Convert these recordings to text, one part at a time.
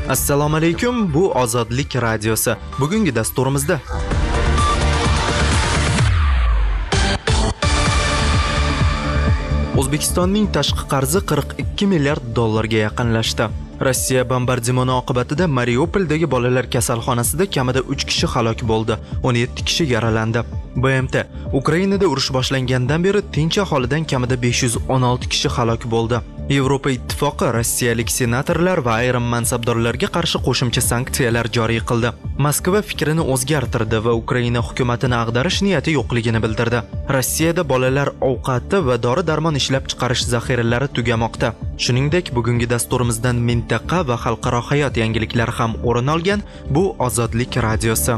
Assalomu alaykum, bu Ozodlik radiosi. Bugungi dasturimizda O'zbekistonning tashqi qarzi 42 milliard dollarga yaqinlashdi. Rossiya bombardimoni oqibatida Mariupoldagi bolalar kasalxonasida kamida 3 kishi halok bo'ldi, 17 kishi yaralandi. BMT Ukrainada urush boshlangandan beri tinch aholidan kamida 516 kishi halok bo'ldi. Yevropa Ittifoqi rossiyalik senatorlar va ayrim mansabdorlarga qarshi qo'shimcha sanksiyalar joriy qildi. Moskva fikrini o'zgartirdi va Ukraina hukumatini ag'darish niyati yo'qligini bildirdi. Rossiyada bolalar ovqati va dori-darmon ishlab chiqarish zaxiralari tugamoqda. Shuningdek, bugungi dasturimizdan mintaqa va xalqaro hayot yangiliklari ham o'rin olgan. Bu Ozodlik radiosi.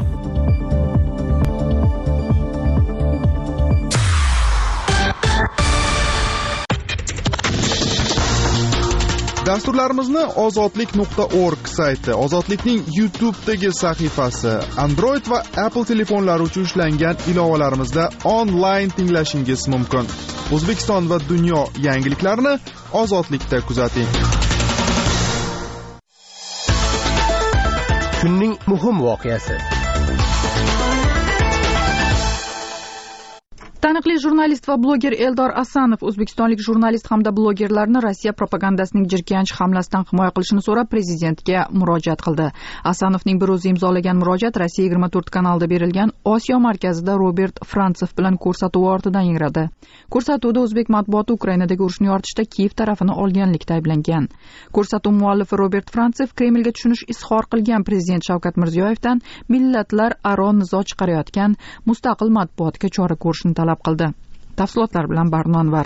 Dasturlarimizni ozodlik.org sayti, Ozodlikning YouTube'dagi sahifasi, Android va Apple telefonlari uchun ishlangan ilovalarimizda onlayn tinglashingiz mumkin. O'zbekiston va dunyo yangiliklarini Ozodlikda kuzating. Kunning muhim voqeasi. Taniqli jurnalist va bloger Eldor Asanov o'zbekistonlik jurnalist hamda blogerlarni Rossiya propagandasining jirkanch hamlasidan himoya qilishini so'rab prezidentga murojaat qildi. Asanovning bir o'zi imzolagan murojaat Rossiya 24 kanalida berilgan Osiyo markazida Robert Frantsev bilan ko'rsatuv ortidan yangradi. Ko'rsatuvda o'zbek matbuoti Ukrainadagi urushni yoritishda Kiyev tarafini olganlikda ayblangan. Ko'rsatuv muallifi Robert Frantsev Kremlga tushunish izhor qilgan prezident Shavkat Mirziyoyevdan millatlar aro nizo chiqarayotgan mustaqil matbuotga chora ko'rishni talab qildi. Tafsilotlar bilan Barnonvar.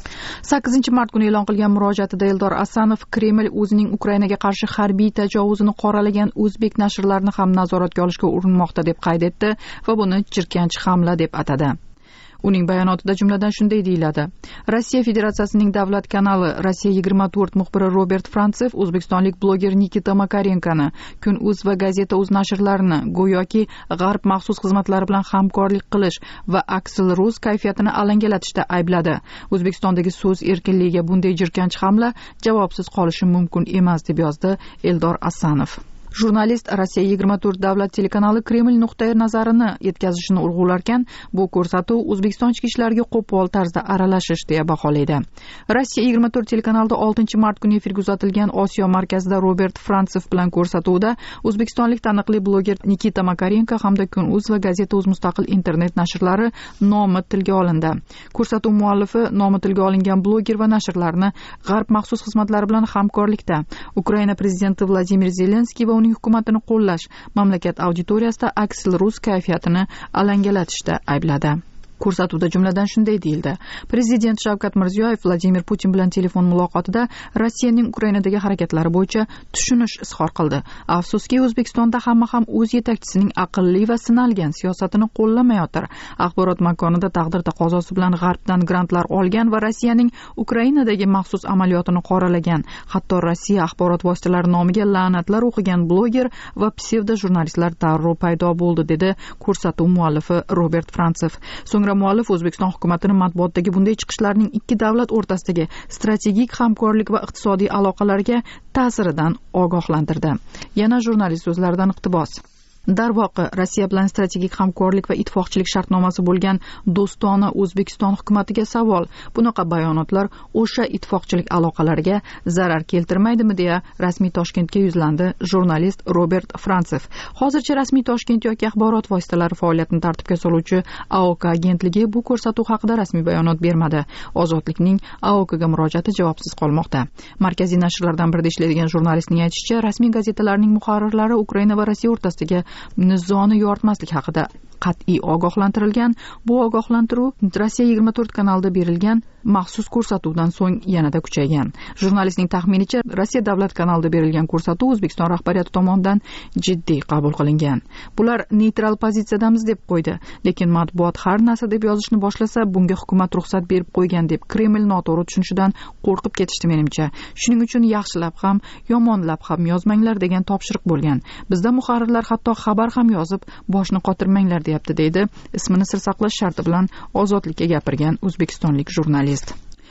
8-mart kuni e'lon qilgan murojaatida Eldor Asanov Kreml o'zining Ukrainaga qarshi harbiy tajovuzini qoralagan o'zbek nashrlarini ham nazoratga olishga urinmoqda deb qayd etdi va buni jirkanch hamla deb atadi. Uning bayonotida jumladan shunday deyiladi: Rossiya Federatsiyasining davlat kanali Rossiya 24 muxbiri Robert Frantsev o'zbekistonlik bloger Nikita Makarenkani, Kun.uz va Gazeta.uz nashrlarini go'yoki G'arb maxsus xizmatlari bilan hamkorlik qilish va Aksil.rus kayfiyatini alangalatishda aybladi. O'zbekistondagi so'z erkinligiga bunday jirkanch hamla javobsiz qolishi mumkin emas deb yozdi Eldor Asanov. Jurnalist Rossiya 24 davlat telekanali Kreml nuqtai nazarini yetkazishini urg'ularkan, bu ko'rsatuv O'zbekiston ichki ishlariga qo'pol tarzda aralashish deya baholaydi. Rossiya 24 telekanalida 6-mart kuni efirga uzatilgan Osiyo markazida Robert Frantsev bilan ko'rsatuvda o'zbekistonlik taniqli bloger Nikita Makarenko hamda Kun.uz va Gazeta.uz mustaqil internet nashrlari nomi tilga olindi. Ko'rsatuv muallifi nomi tilga olingan bloger va nashrlarni G'arb maxsus xizmatlari bilan hamkorlikda Ukraina prezidenti Vladimir Zelenskiy va uning hukumatini qo'llash, mamlakat auditoriyasida Aksil.rus kayfiyatini alangalatishda aybladi. Ko'rsatuvda jumladan shunday deyildi: Prezident Shavkat Mirziyoyev Vladimir Putin bilan telefon muloqotida Rossiyaning Ukrainadagi harakatlari bo'yicha tushunish izhor qildi. Afsuski, O'zbekistonda hamma ham o'z yetakchisining aqlli va sinalgan siyosatini qo'llamayotir. Axborot makonida taqdir taqozosi bilan G'arbdan grantlar olgan va Rossiyaning Ukrainadagi maxsus amaliyotini qoralagan, hatto Rossiya axborot vositalari nomiga la'natlar o'qigan bloger va psevdo jurnalistlar darrov paydo bo'ldi, dedi ko'rsatuv muallifi Robert Frantsev. So'ngra muallif O'zbekiston hukumatini matbuotdagi bunday chiqishlarning ikki davlat o'rtasidagi strategik hamkorlik va iqtisodiy aloqalarga ta'siridan ogohlantirdi. Yana jurnalist so'zlaridan iqtibos: Darvoqe, Rossiya bilan strategik hamkorlik va ittifoqchilik shartnomasi bo'lgan do'stona O'zbekiston hukumatiga savol. Bunaqa bayonotlar o'sha ittifoqchilik aloqalariga zarar keltirmaydimi deya rasmiy Toshkentga yuzlandi jurnalist Robert Frantsev. Hozircha rasmiy Toshkent yoki axborot vositalari faoliyatini tartibga soluvchi AOK agentligi bu ko'rsatuv haqida rasmiy bayonot bermadi. Ozodlikning AOKga murojaati javobsiz qolmoqda. Markaziy nashrlardan birida ishlaydigan jurnalistning aytishicha, rasmiy gazetalarning muharrirlari Ukraina va Rossiya o'rtasidagi nizoni yoritmaslik haqida qat'iy ogohlantirilgan. Bu ogohlantiruv Rossiya 24 kanalida berilgan maxsus ko'rsatuvdan so'ng yanada kuchaygan. Jurnalistning taxminicha, Rossiya davlat kanalida berilgan ko'rsatuv O'zbekiston rahbariyati tomonidan jiddiy qabul qilingan. Bular neytral pozitsiyadamiz deb qo'ydi, lekin matbuot har narsa deb yozishni boshlasa, bunga hukumat ruxsat berib qo'ygan deb Kreml noto'g'ri tushunishidan qo'rqib ketishdi menimcha. Shuning uchun yaxshilab ham, yomonlab ham yozmanglar degan topshiriq bo'lgan. Bizda muharrirlar hatto xabar ham yozib, boshni qotirmanglar deyapti, deydi ismini sir saqlash sharti bilan Ozodlikka gapirgan o'zbekistonlik jurnalist.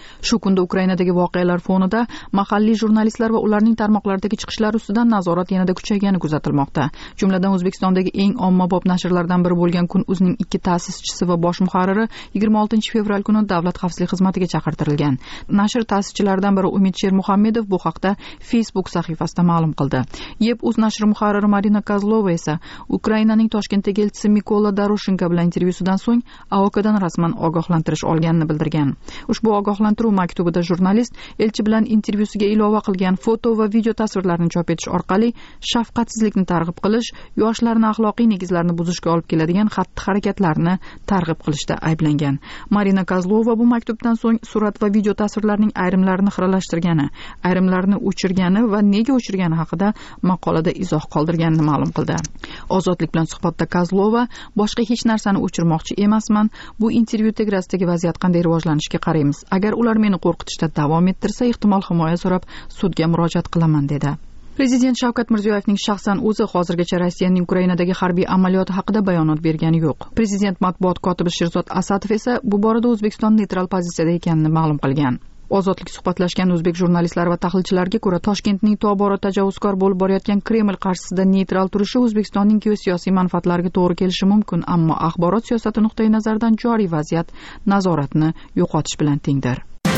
Shu kunda Ukrainadagi voqealar fonida mahalliy jurnalistlar va ularning tarmoqlardagi chiqishlari ustidan nazorat yanada kuchaygani kuzatilmoqda. Jumladan O'zbekistondagi eng ommabop nashrlardan biri bo'lgan Kun o'zining 2 ta'sischisi va bosh muharriri 26-fevral kuni Davlat xavfsizlik xizmatiga chaqirtirilgan. Nashr ta'sischilaridan biri Umid Shermuhammedov bu haqda Facebook sahifasida ma'lum qildi. YEP.uz nashri muharriri Marina Kozlova esa Ukrainaning Toshkentdagi elchisi Mikola Doroshenko bilan intervyusidan so'ng AOKdan rasman ogohlantirish olganini bildirgan. Ushbu ogohlantiruv maktubida jurnalist elchi bilan intervyusiga ilova qilgan foto va video tasvirlarni chop etish orqali shafqatsizlikni targ'ib qilish, yoshlarni axloqiy negizlarni buzishga olib keladigan xatti-harakatlarni targ'ib qilishda ayblangan. Marina Kozlova bu maktubdan so'ng surat va video tasvirlarning ayrimlarini xiralashtirgani, ayrimlarini o'chirgani va nega o'chirgani haqida maqolada izoh qoldirganini ma'lum qildi. Ozodlik bilan suhbatda Kozlova boshqa hech narsani o'chirmoqchi emasman. Bu intervyu tegrasidagi vaziyat qanday rivojlanishiga qaraymiz. Agar ular meni qo'rqitishda davom ettirsa, ehtimol himoya so'rab sudga murojaat qilaman dedi. Prezident Shavkat Mirziyoyevning shaxsan o'zi hozirgacha Rossiyaning Ukrainadagi harbiy amaliyoti haqida bayonot bergani yo'q. Prezident matbuot kotibi Sherzod Asadov esa bu borada O'zbekiston neytral pozitsiyada ekanini ma'lum qilgan. Ozodlik suhbatlashgan o'zbek jurnalistlari va tahlilchilarga ko'ra, Toshkentning tobora tajovuzkor bo'lib borayotgan Kreml qarshisida neytral turishi O'zbekistonning geosiyosiy manfaatlariga to'g'ri kelishi mumkin, ammo axborot siyosati nuqtai nazaridan joriy vaziyat nazoratni yo'qotish bilan tengdir.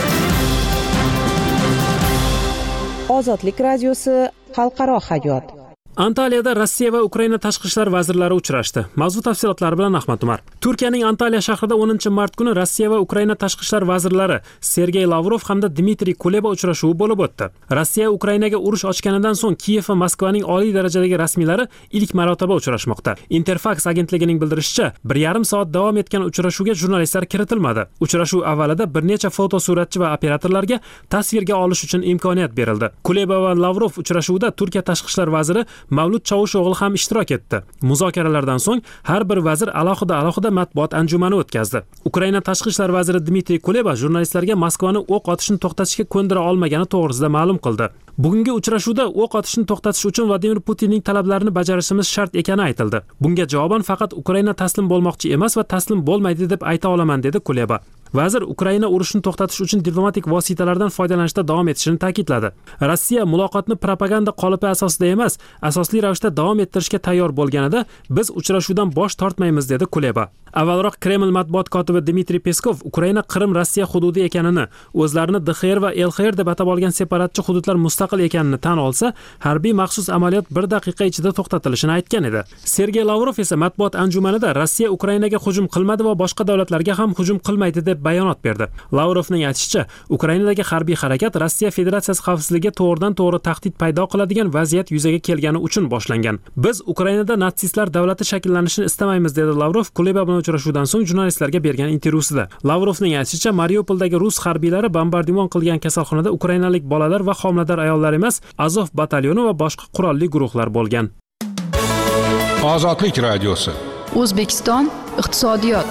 Ozodlik radiosi xalqaro hayot. Antaliyada Rossiya va Ukraina tashqi ishlar vazirlari uchrashdi. Mavzu tafsilotlari bilan Ahmad Umar. Turkiyaning Antaliya shahrida 10-mart kuni Rossiya va Ukraina tashqi ishlar vazirlari Sergey Lavrov hamda Dmitriy Kuleba uchrashuvi bo'lib o'tdi. Rossiya Ukrainaga urush ochganidan so'ng Kiyev va Moskvaning oliy darajadagi rasmiylari ilk marotaba uchrashmoqda. Interfax agentligining bildirishicha, 1,5 soat davom etgan uchrashuvga jurnalistlar kiritilmadi. Uchrashuv avvalida bir necha fotosuratchi va operatorlarga tasvirga olish uchun imkoniyat berildi. Kuleba va Lavrov uchrashuvida Turkiya tashqi ishlar vaziri Mavlud Chavusho'g'li ham ishtirok etdi. Muzokaralardan so'ng har bir vazir alohida matbuot anjumani o'tkazdi. Ukraina tashqi ishlar vaziri Dmitriy Kuleba jurnalistlarga Moskvani o'q otishni to'xtatishga ko'ndira olmagani to'g'risida ma'lum qildi. Bugungi uchrashuvda o'q otishni to'xtatish uchun Vladimir Putinning talablarini bajarishimiz shart ekani aytildi. Bunga javoban faqat Ukraina taslim bo'lmoqchi emas va taslim bo'lmaydi deb ayta olaman, dedi Kuleba. Vazir Ukraina urushni to'xtatish uchun diplomatik vositalardan foydalanishda davom etishini ta'kidladi. Rossiya muloqotni propaganda qolipi asosida emas, asosli ravishda davom ettirishga tayyor bo'lganida biz uchrashuvdan bosh tortmaymiz, dedi Kuleba. Avvalroq Kreml matbuot kotibi Dmitriy Peskov Ukraina Qrim Rossiya hududi ekanini, o'zlarini DXR va LXR deb atab olgan separatchi hududlar mustaqil ekanini tan olsa, harbiy maxsus amaliyot 1 daqiqa ichida to'xtatilishini aytgan edi. Sergey Lavrov esa matbuot anjumanida Rossiya Ukrainaga hujum qilmadi va boshqa davlatlarga ham hujum qilmaydi deb bayonot berdi. Lavrovning aytishicha, Ukrainadagi harbiy harakat Rossiya Federatsiyasi xavfsizligiga to'g'ridan-to'g'ri tahdid paydo qiladigan vaziyat yuzaga kelgani uchun boshlangan. Biz Ukrainada natsistlar davlati shakllanishini istamaymiz, dedi Lavrov Kuleba bilan uchrashuvdan so'ng jurnalistlarga bergan intervyusida. Lavrovning aytishicha, Mariupoldagi rus harbiylari bombardimon qilgan kasalxonada ukrainalik bolalar va homilador ayollar emas, Azov batalyoni va boshqa qurolli guruhlar bo'lgan. Ozodlik radiosi. O'zbekiston iqtisodiyot.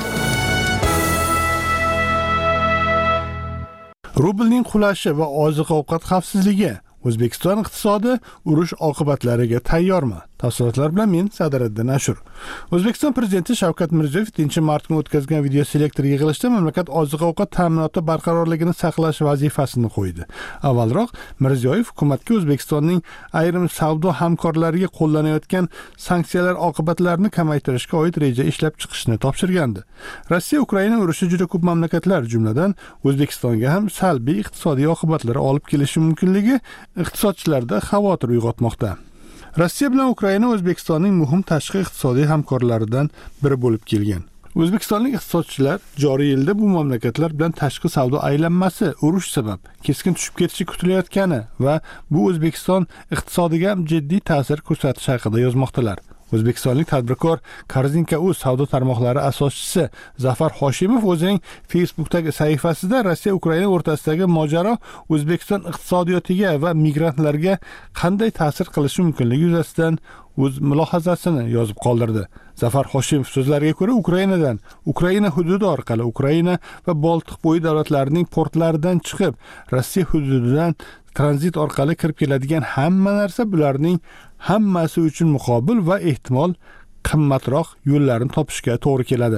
Rublning qulashi va oziq-ovqat xavfsizligi. O'zbekiston iqtisodi urush oqibatlariga tayyormi? Tafsilotlar bilan men Sadiriddin Ashur. O'zbekiston prezidenti Shavkat Mirziyoyev 10-mart kuni o'tkazgan video selektor yig'ilishida mamlakat oziq-ovqat ta'minoti barqarorligini saqlash vazifasini qo'ydi. Avvalroq Mirziyoyev hukumatga O'zbekistonning ayrim savdo hamkorlariga qo'llanayotgan sanksiyalar oqibatlarini kamaytirishga oid reja ishlab chiqishni topshirgandi. Rossiya Ukraina urushi juda ko'p mamlakatlar, jumladan O'zbekistonga ham salbiy iqtisodiy oqibatlar olib kelishi mumkinligi iqtisodchilarda xavotir uyg'otmoqda. Rossiya bilan Ukraina O'zbekistonning muhim tashqi iqtisodiy hamkorlaridan biri bo'lib kelgan. O'zbekistonlik iqtisodchilar joriy yilda bu mamlakatlar bilan tashqi savdo aylanmasi urush sabab keskin tushib ketishi kutilayotgani va bu O'zbekiston iqtisodiga jiddiy ta'sir ko'rsatishi haqida yozmoqdalar. O'zbekistonlik tadbirkor Korzinka.uz savdo tarmoqlari asoschisi Zafar Hoshimov o'zining Facebook'dagi sahifasida Rossiya Ukraina o'rtasidagi mojaro O'zbekiston iqtisodiyotiga va migrantlarga qanday ta'sir qilishi mumkinligi yuzasidan o'z mulohazasini yozib qoldirdi. Zafar Hoshimov so'zlariga ko'ra, Ukraina hududi orqali Ukraina va Boltiqbo'yi davlatlarining portlaridan chiqib, Rossiya hududidan tranzit orqali kirib keladigan hamma narsa bularning hammasi uchun muqobil va ehtimol qimmatroq yo'llarni topishga to'g'ri keladi.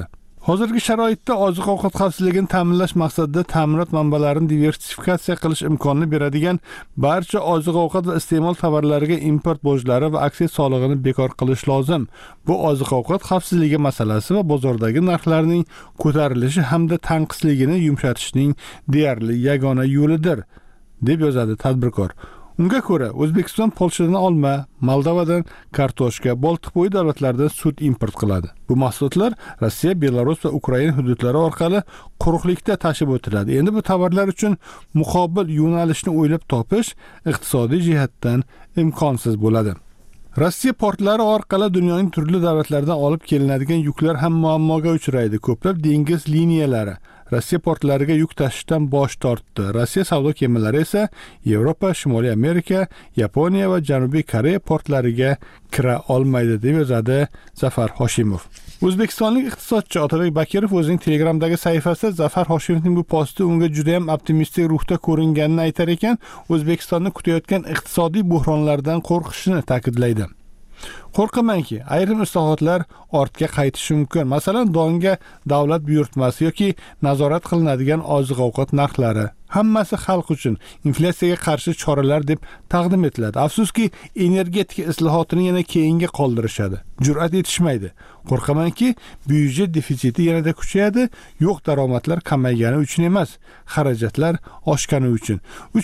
Hozirgi sharoitda oziq-ovqat xavfsizligini ta'minlash maqsadida ta'minot manbalarini diversifikatsiya qilish imkonini beradigan barcha oziq-ovqat va iste'mol tovarlariga import bojlari va aksiz solig'ini bekor qilish lozim. Bu oziq-ovqat xavfsizligi masalasi va bozordagi narxlarning ko'tarilishi hamda tanqisligini yumshatishning deyarli yagona yo'lidir, deb yozadi tadbirkor. Unga ko'ra, O'zbekiston Polshadan olma, Moldovadan kartoshka, Boltiqbo'yi davlatlaridan sut import qiladi. Bu mahsulotlar Rossiya, Belarus va Ukraina hududlari orqali quruqlikda tashib o'tiladi. Endi bu tovarlar uchun muqobil yo'nalishni o'ylab topish iqtisodiy jihatdan imkonsiz bo'ladi. Rossiya portlari orqali dunyoning turli davlatlaridan olib kelinadigan yuklar ham muammoga uchraydi. Ko'plab dengiz liniyalari Rossiya portlariga yuk tashishdan bosh tortdi. Rossiya savdo kemalari esa Yevropa, Shimoliy Amerika, Yaponiya va Janubiy Koreya portlariga kira olmaydi, deb yozadi Zafar Hoshimov. O'zbekistonlik iqtisodchi Otabek Bakirov o'zining Telegramdagi sahifasida Zafar Hoshimovning bu posti unga juda ham optimistik ruhda ko'ringanini aytar ekan, O'zbekistonni kutayotgan iqtisodiy buhronlardan qo'rqishini ta'kidlaydi. Qo'rqamanki, ayrim islohotlar ortga qaytishi mumkin. Masalan, donga davlat buyurtmasi yoki nazorat qilinadigan oziq-ovqat narxlari. Hammasi xalq uchun inflyatsiyaga qarshi choralar deb taqdim etiladi. Afsuski, energetika islohotini yana keyinga qoldirishadi. Jur'at etishmaydi. Qo'rqamanki, byudjet defitsiti yanada kuchayadi, yo'q daromadlar kamaygani uchun emas, xarajatlar oshgani uchun.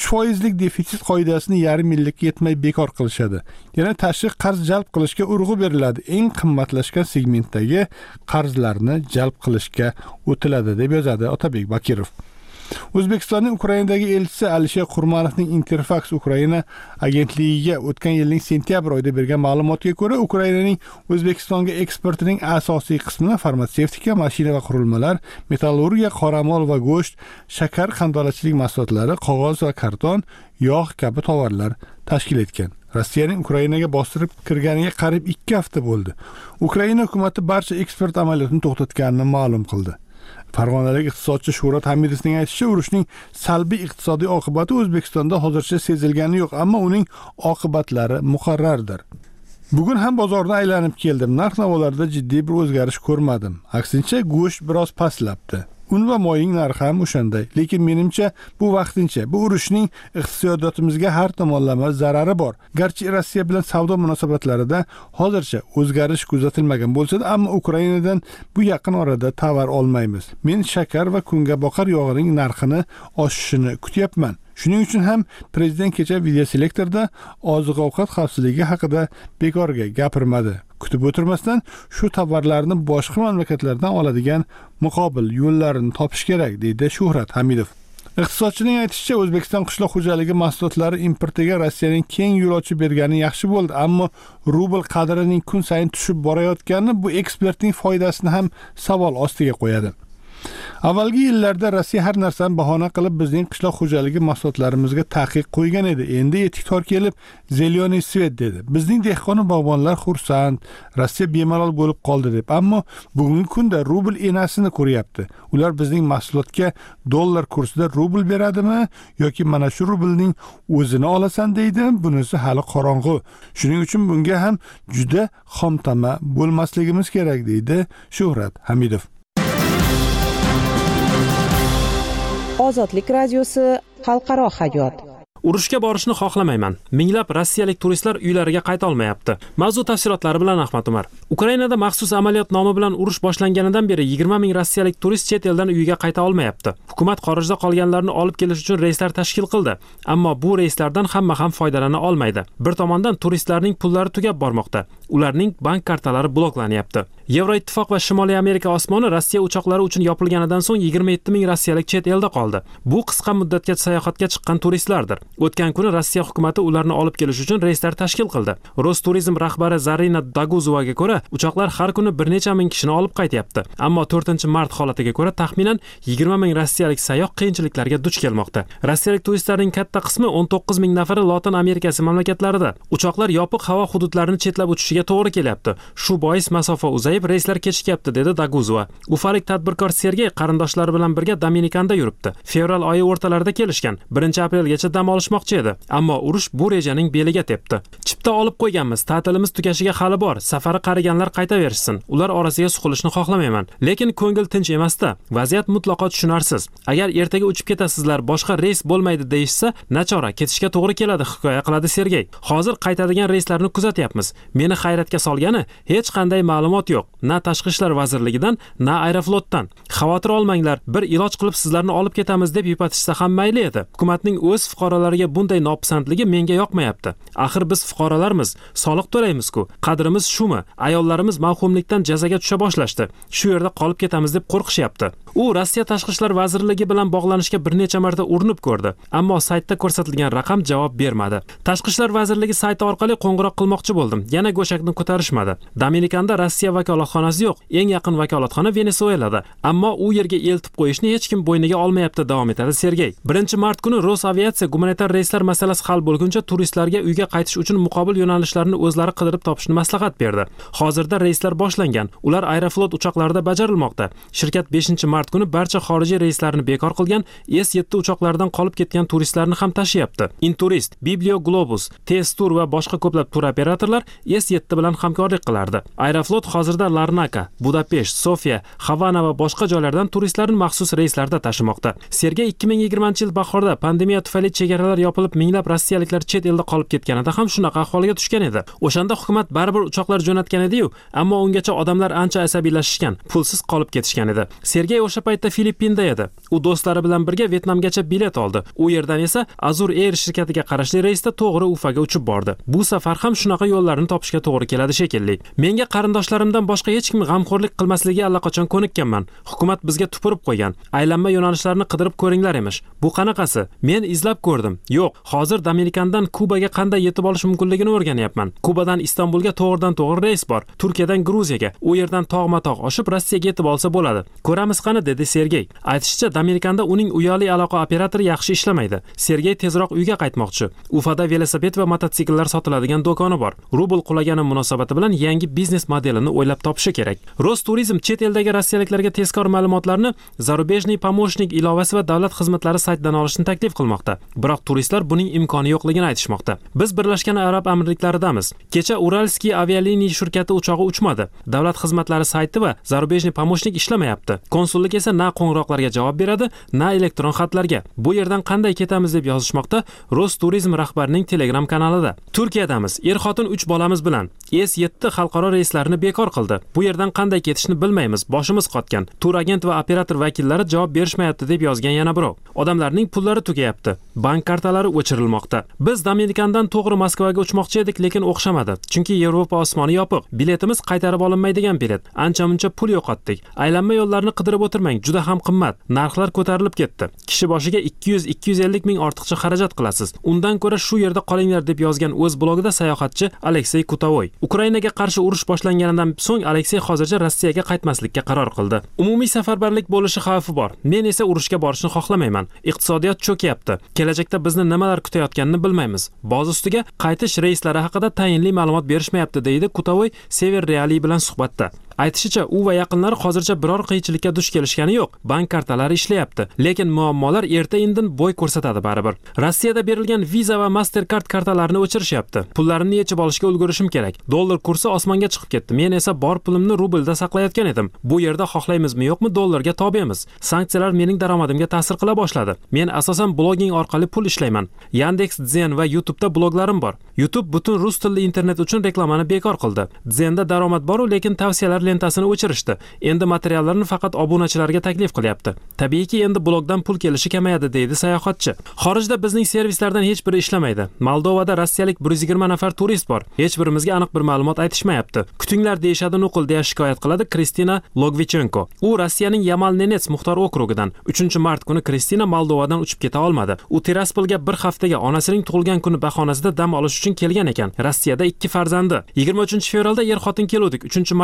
3% defitsit qoidasini yarim yillikka yetmay bekor qilishadi. Yana tashqi qarz jalb qilishga urg'u beriladi. Eng qimmatlashgan segmentdagi qarzlarni jalb qilishga o'tiladi, deb yozadi Otabek Bakirov. O'zbekistonning Ukrainadagi elchisi Alisher Qurmanovning Interfax Ukraina agentligiga o'tgan yilning sentyabr oyida bergan ma'lumotga ko'ra, Ukrainaning O'zbekistonga eksportining asosiy qismini farmatsevtika, mashina va qurilmalar, metallurgiya, qoramol va go'sht, shakar, qandolatchilik mahsulotlari, qog'oz va karton, yog' kabi tovarlar tashkil etgan. Rossiyaning Ukrainaga bostirib kirganiga qariyb 2 hafta bo'ldi. Ukraina hukumatı barcha eksport amaliyotini to'xtatganini ma'lum qildi. Farg'onalik iqtisodchi Shuhrat Hamidovning aytishicha, urushning salbiy iqtisodiy oqibati O'zbekistonda hozircha sezilgani yo'q, ammo uning oqibatlari muqarrardir. Bugun ham bozorni aylanib keldim. Narx-navolarda jiddiy bir o'zgarish ko'rmadim. Aksincha, go'sht biroz pastlabdi. Un va moyning narxi ham o'shanday. Lekin menimcha bu vaqtincha. Bu urushning iqtisodiyotimizga har tomonlama zarari bor. Garchi Rossiya bilan savdo munosabatlarida hozircha o'zgarish kuzatilmagan bo'lsa-da, ammo Ukrainadan bu yaqin orada tovar olmaymiz. Men shakar va kungaboqar yog'ining narxini oshishini kutyapman. Shuning uchun ham prezident kecha videoselektorda oziq-ovqat xavfsizligi haqida bekorga gapirmadi. Kutib o'tirmasdan shu tovarlarni boshqa mamlakatlardan oladigan muqobil yo'llarini topish kerak, deydi Shuhrat Hamidov. Iqtisodchining aytishicha, O'zbekiston qishloq xo'jaligi mahsulotlari importiga Rossiyaning keng yo'l ochib bergani yaxshi bo'ldi, ammo rubl qadrining kun sayin tushib borayotgani bu ekspertning foydasini ham savol ostiga qo'yadi. Avvalgi yillarda Rossiya har narsani bahona qilib bizning qishloq xo'jaligi mahsulotlarimizga taqiq qo'ygan edi. Endi yetik tor kelib "Zeleniy svet" dedi. Bizning dehqon bog'bonlar xursand, Rossiya bemalol bo'lib qoldi deb. Ammo bugungi kunda rubl enasini ko'ryapti. Ular bizning mahsulotga dollar kursida rubl beradimi yoki mana shu rublning o'zini olasan deydi? Bunisi hali qorong'u. Shuning uchun bunga ham juda xomtama bo'lmasligimiz kerak, deydi Shuhrat Hamidov. Ozodlik radiosi xalqaro hayot. Urushga borishni xohlamayman. Minglab rossiyalik turistlar uylariga qayta olmayapti. Mavzu tafsilotlari bilan Ahmad Umar. Ukrainada maxsus amaliyot nomi bilan urush boshlanganidan beri 20 ming rossiyalik turist chet eldan uyiga qayta olmayapti. Hukumat xorijda qolganlarni olib kelish uchun reyslar tashkil qildi, ammo bu reyslardan hamma ham foydalana olmaydi. Bir tomondan turistlarning pullari tugab bormoqda. Ularning bank kartalari bloklanyapti. Yevroittifoq va Shimoliy Amerika osmoni Rossiya uchoqlari uchun yopilganidan so'ng 27 ming rossiyalik chet elda qoldi. Bu qisqa muddatga sayohatga chiqqan turistlardir. O'tgan kuni Rossiya hukumatı ularni olib kelish uchun reyslar tashkil qildi. Rosturizm rahbari Zarina Daguzovaga ko'ra, uchoqlar har kuni bir necha ming kishini olib qaytyapti. Ammo 4-mart holatiga ko'ra taxminan 20 ming rossiyalik sayyoh qiyinchiliklarga duch kelmoqda. Rossiyalik turistlarning katta qismi 19 ming nafari Lotin Amerikasi mamlakatlarida. Uchoqlar yopiq havo hududlarini chetlab uchishiga o'tishiga to'g'ri kelyapti. Shu bois masofa uzayib, reyslar kechikyapti, dedi Daguzova. Ufalik tadbirkor Sergey qarindoshlari bilan birga Dominikanda yuribdi. Fevral oyi o'rtalarida kelishgan. 1-aprelgacha dam olishmoqchi edi, ammo urush bu rejaning beliga tepdi. Chipta olib qo'yganmiz, ta'tilimiz tugashiga hali bor. Safari qariganlar qaytaverishsin. Ular orasiga suqilishni xohlamayman. Lekin ko'ngil tinch emas-da. Vaziyat mutlaqo tushunarsiz. Agar ertaga uchib ketasizlar, boshqa reys bo'lmaydi deyishsa, nachora ketishga to'g'ri keladi, hikoya qiladi Sergey. Hozir qaytadigan reyslarni kuzatyapmiz. Meni hayratga solgani, hech qanday ma'lumot yo'q. Na tashqi ishlar vazirligidan, na Aeroflotdan. Xavotir olmanglar, bir iloj qilib sizlarni olib ketamiz deb yupatishsa ham mayli edi. Hukumatning o'z fuqarolariga bunday nopisandligi menga yoqmayapti. Axir biz fuqarolarmiz, soliq to'laymiz-ku. Qadrimiz shumi? Ayollarimiz mavhumlikdan jazaga tusha boshlashdi. Shu yerda qolib ketamiz deb qo'rqishyapti. U Rossiya tashqi ishlar vazirligi bilan bog'lanishga bir necha marta urinib ko'rdi, ammo saytda ko'rsatilgan raqam javob bermadi. Tashqi ishlar vazirligi sayti orqali qo'ng'iroq qilmoqchi bo'ldim, yana go'shakni ko'tarishmadi. Dominikanda Rossiya vakolatxonasi yo'q, eng yaqin vakolatxona Venesuelada, ammo u yerga eltib qo'yishni hech kim bo'yniga olmayapti, davom etadi Sergey. 1-mart kuni Rosaviatsiya gumanitar reyslar masalasi hal bo'lguncha turistlarga uyga qaytish uchun muqobil yo'nalishlarni o'zlari qidirib topishni maslahat berdi. Hozirda reyslar boshlangan, ular Aeroflot uchoqlarida bajarilmoqda. Shirkat 5-mart kuni barcha xorijiy reyslarni bekor qilgan, S7 uchoqlaridan qolib ketgan turistlarni ham tashyapti. Inturist, Biblio Globus, T-Tour va boshqa ko'plab tur operatorlar S7 bilan hamkorlik qilardi. Aeroflot hozirda Larnaka, Budapesht, Sofiya, Havana va boshqa joylardan turistlarni maxsus reyslarda tashimoqda. Sergey 2020-yil bahorda pandemiya tufayli chegaralar yopilib, minglab rossiyaliklar chet elda qolib ketganida ham shunaqa ahvolga tushgan edi. O'shanda hukumat baribir uchoqlar jo'natgan edi-yu, ammo ungacha odamlar ancha asabiylashishgan, pulsiz qolib ketishgan edi. Sergey o'sha paytda Filippinda edi. U do'stlari bilan birga Vyetnamgacha bilet oldi. U yerdan esa Azur Air shirkatiga qarashli reysda to'g'ri Ufaga uchib bordi. Bu safar ham shunaqa yo'llarni topishga to'g'ri keladi shekilli. Menga qarindoshlarimdan boshqa hech kim g'amxo'rlik qilmasligiga allaqachon ko'nikkanman. Hukumat bizga tupurib qo'ygan. Aylanma yo'nalishlarni qidirib ko'ringlar emish. Bu qanaqasi? Men izlab ko'rdim. Yo'q, hozir Dominikandan Kubaga qanday yetib olish mumkinligini o'rganyapman. Kubadan Istanbulga to'g'ridan-to'g'ri reys bor. Turkiyadan Gruziyaga, u yerdan tog'ma-tog' oshib Rossiyaga yetib olsa bo'ladi. Ko'ramiz qani, dedi Sergey. Aytishicha, Dominikanda uning uyali aloqa operatori yaxshi ishlamaydi. Sergey tezroq uyga qaytmoqchi. Ufada velosiped va mototsikllar sotiladigan do'koni bor. Rubl qulagani munosabati bilan yangi biznes modelini o'ylab topishi kerak. Rosturizm chet eldagi rossiyaliklarga tezkor ma'lumotlarni Zarubejniy Pomoshnik ilovasi va davlat xizmatlari saytidan olishni taklif qilmoqda. Biroq turistlar buning imkoni yo'qligini aytishmoqda. Biz Birlashgan Arab Amirliklaridamiz. Kecha Uralskiy avialiniya shirkati uchog'i uchmadi. Davlat xizmatlari sayti va Zarubejniy Pomoshnik ishlamayapti. Konsullik esa na qo'ng'iroqlarga javob beradi, na elektron xatlarga. Bu yerdan qanday ketamiz deb yozishmoqda Rosturizm rahbarining Telegram kanalida. Turkiyadamiz. Er-xotin 3 bolamiz bilan S7 xalqaro reyslarini bekor qildi. Bu yerdan qanday ketishni bilmaymiz, boshimiz qotgan. Tur agent va operator vakillari javob berishmayapti deb yozgan yana birov. Odamlarning pullari tugayapti. Bank kartalari o'chirilmoqda. Biz Dominikandan to'g'ri Moskvaga uchmoqchi edik, lekin o'xshamadi. Chunki Yevropa osmoni yopiq. Biletimiz qaytarib olinmaydigan bilet. Ancha-muncha pul yo'qotdik. Aylanma yo'llarni qidirib o'tirmang, juda ham qimmat. Narxlar ko'tarilib ketdi. Kishi boshiga 200-250 ming ortiqcha xarajat qilasiz. Undan ko'ra shu yerda qolinglar deb yozgan o'z blogida sayohatchi Aleksey Kutavoy. Ukrainaga qarshi urush boshlanganidan so'ng Aleksey hozircha Rossiyaga qaytmaslikka qaror qildi. Umumiy safarbarlik bo'lishi xavfi bor. Men esa urushga borishni xohlamayman. Iqtisodiyot cho'kyapti. Kelajakda bizni nimalar kutayotganini bilmaymiz. Boz ustiga qaytish reyslari haqida tayinli ma'lumot berishmayapti, deydi Kutavoy Sever Reali bilan suhbatda. Aytishicha, u va yaqinlari hozircha biror qiyinchilikka duch kelishgani yo'q. Bank kartalari ishlayapti, lekin muammolar erta-indin bo'y ko'rsatadi baribir. Rossiyada berilgan Visa va Mastercard kartalarini o'chirishyapti. Pullarimni yechib olishga ulgurishim kerak. Dollar kursi osmonga chiqib ketdi. Men esa bor pulimni rublda saqlayotgan edim. Bu yerda xohlaymizmi yo'qmi dollarga tobemiz. Sanksiyalar mening daromadimga ta'sir qila boshladi. Men asosan blogging orqali pul ishlayman. Yandex, Zen va YouTube'da bloglarim bor. YouTube butun rus tilli internet uchun reklamani bekor qildi. Zen'da daromad bor, lekin tavsiyalar lentasini o'chirishdi. Endi materiallarni faqat obunachilarga taklif qilyapti. Tabiiyki endi blogdan pul kelishi kamayadi, deydi sayohatchi. Xorijda bizning servislardan hech biri ishlamaydi. Moldovada rossiyalik 120 nafar turist bor. Hech birimizga aniq bir ma'lumot aytishmayapti. Kutinglar deyishadi nuqul, deya shikoyat qiladi Kristina Logvichenko. U Rossiyaning Yamal-Nenets muxtor okrugidan. 3-mart kuni Kristina Moldovadan uchib keta olmadi. U Tiraspolga bir haftaga onasining tug'ilgan kuni bahonasida dam olish uchun kelgan ekan. Rossiyada 2 farzandi. 23-fevralda er-xotin keluvdik. 3-mart kuni uchib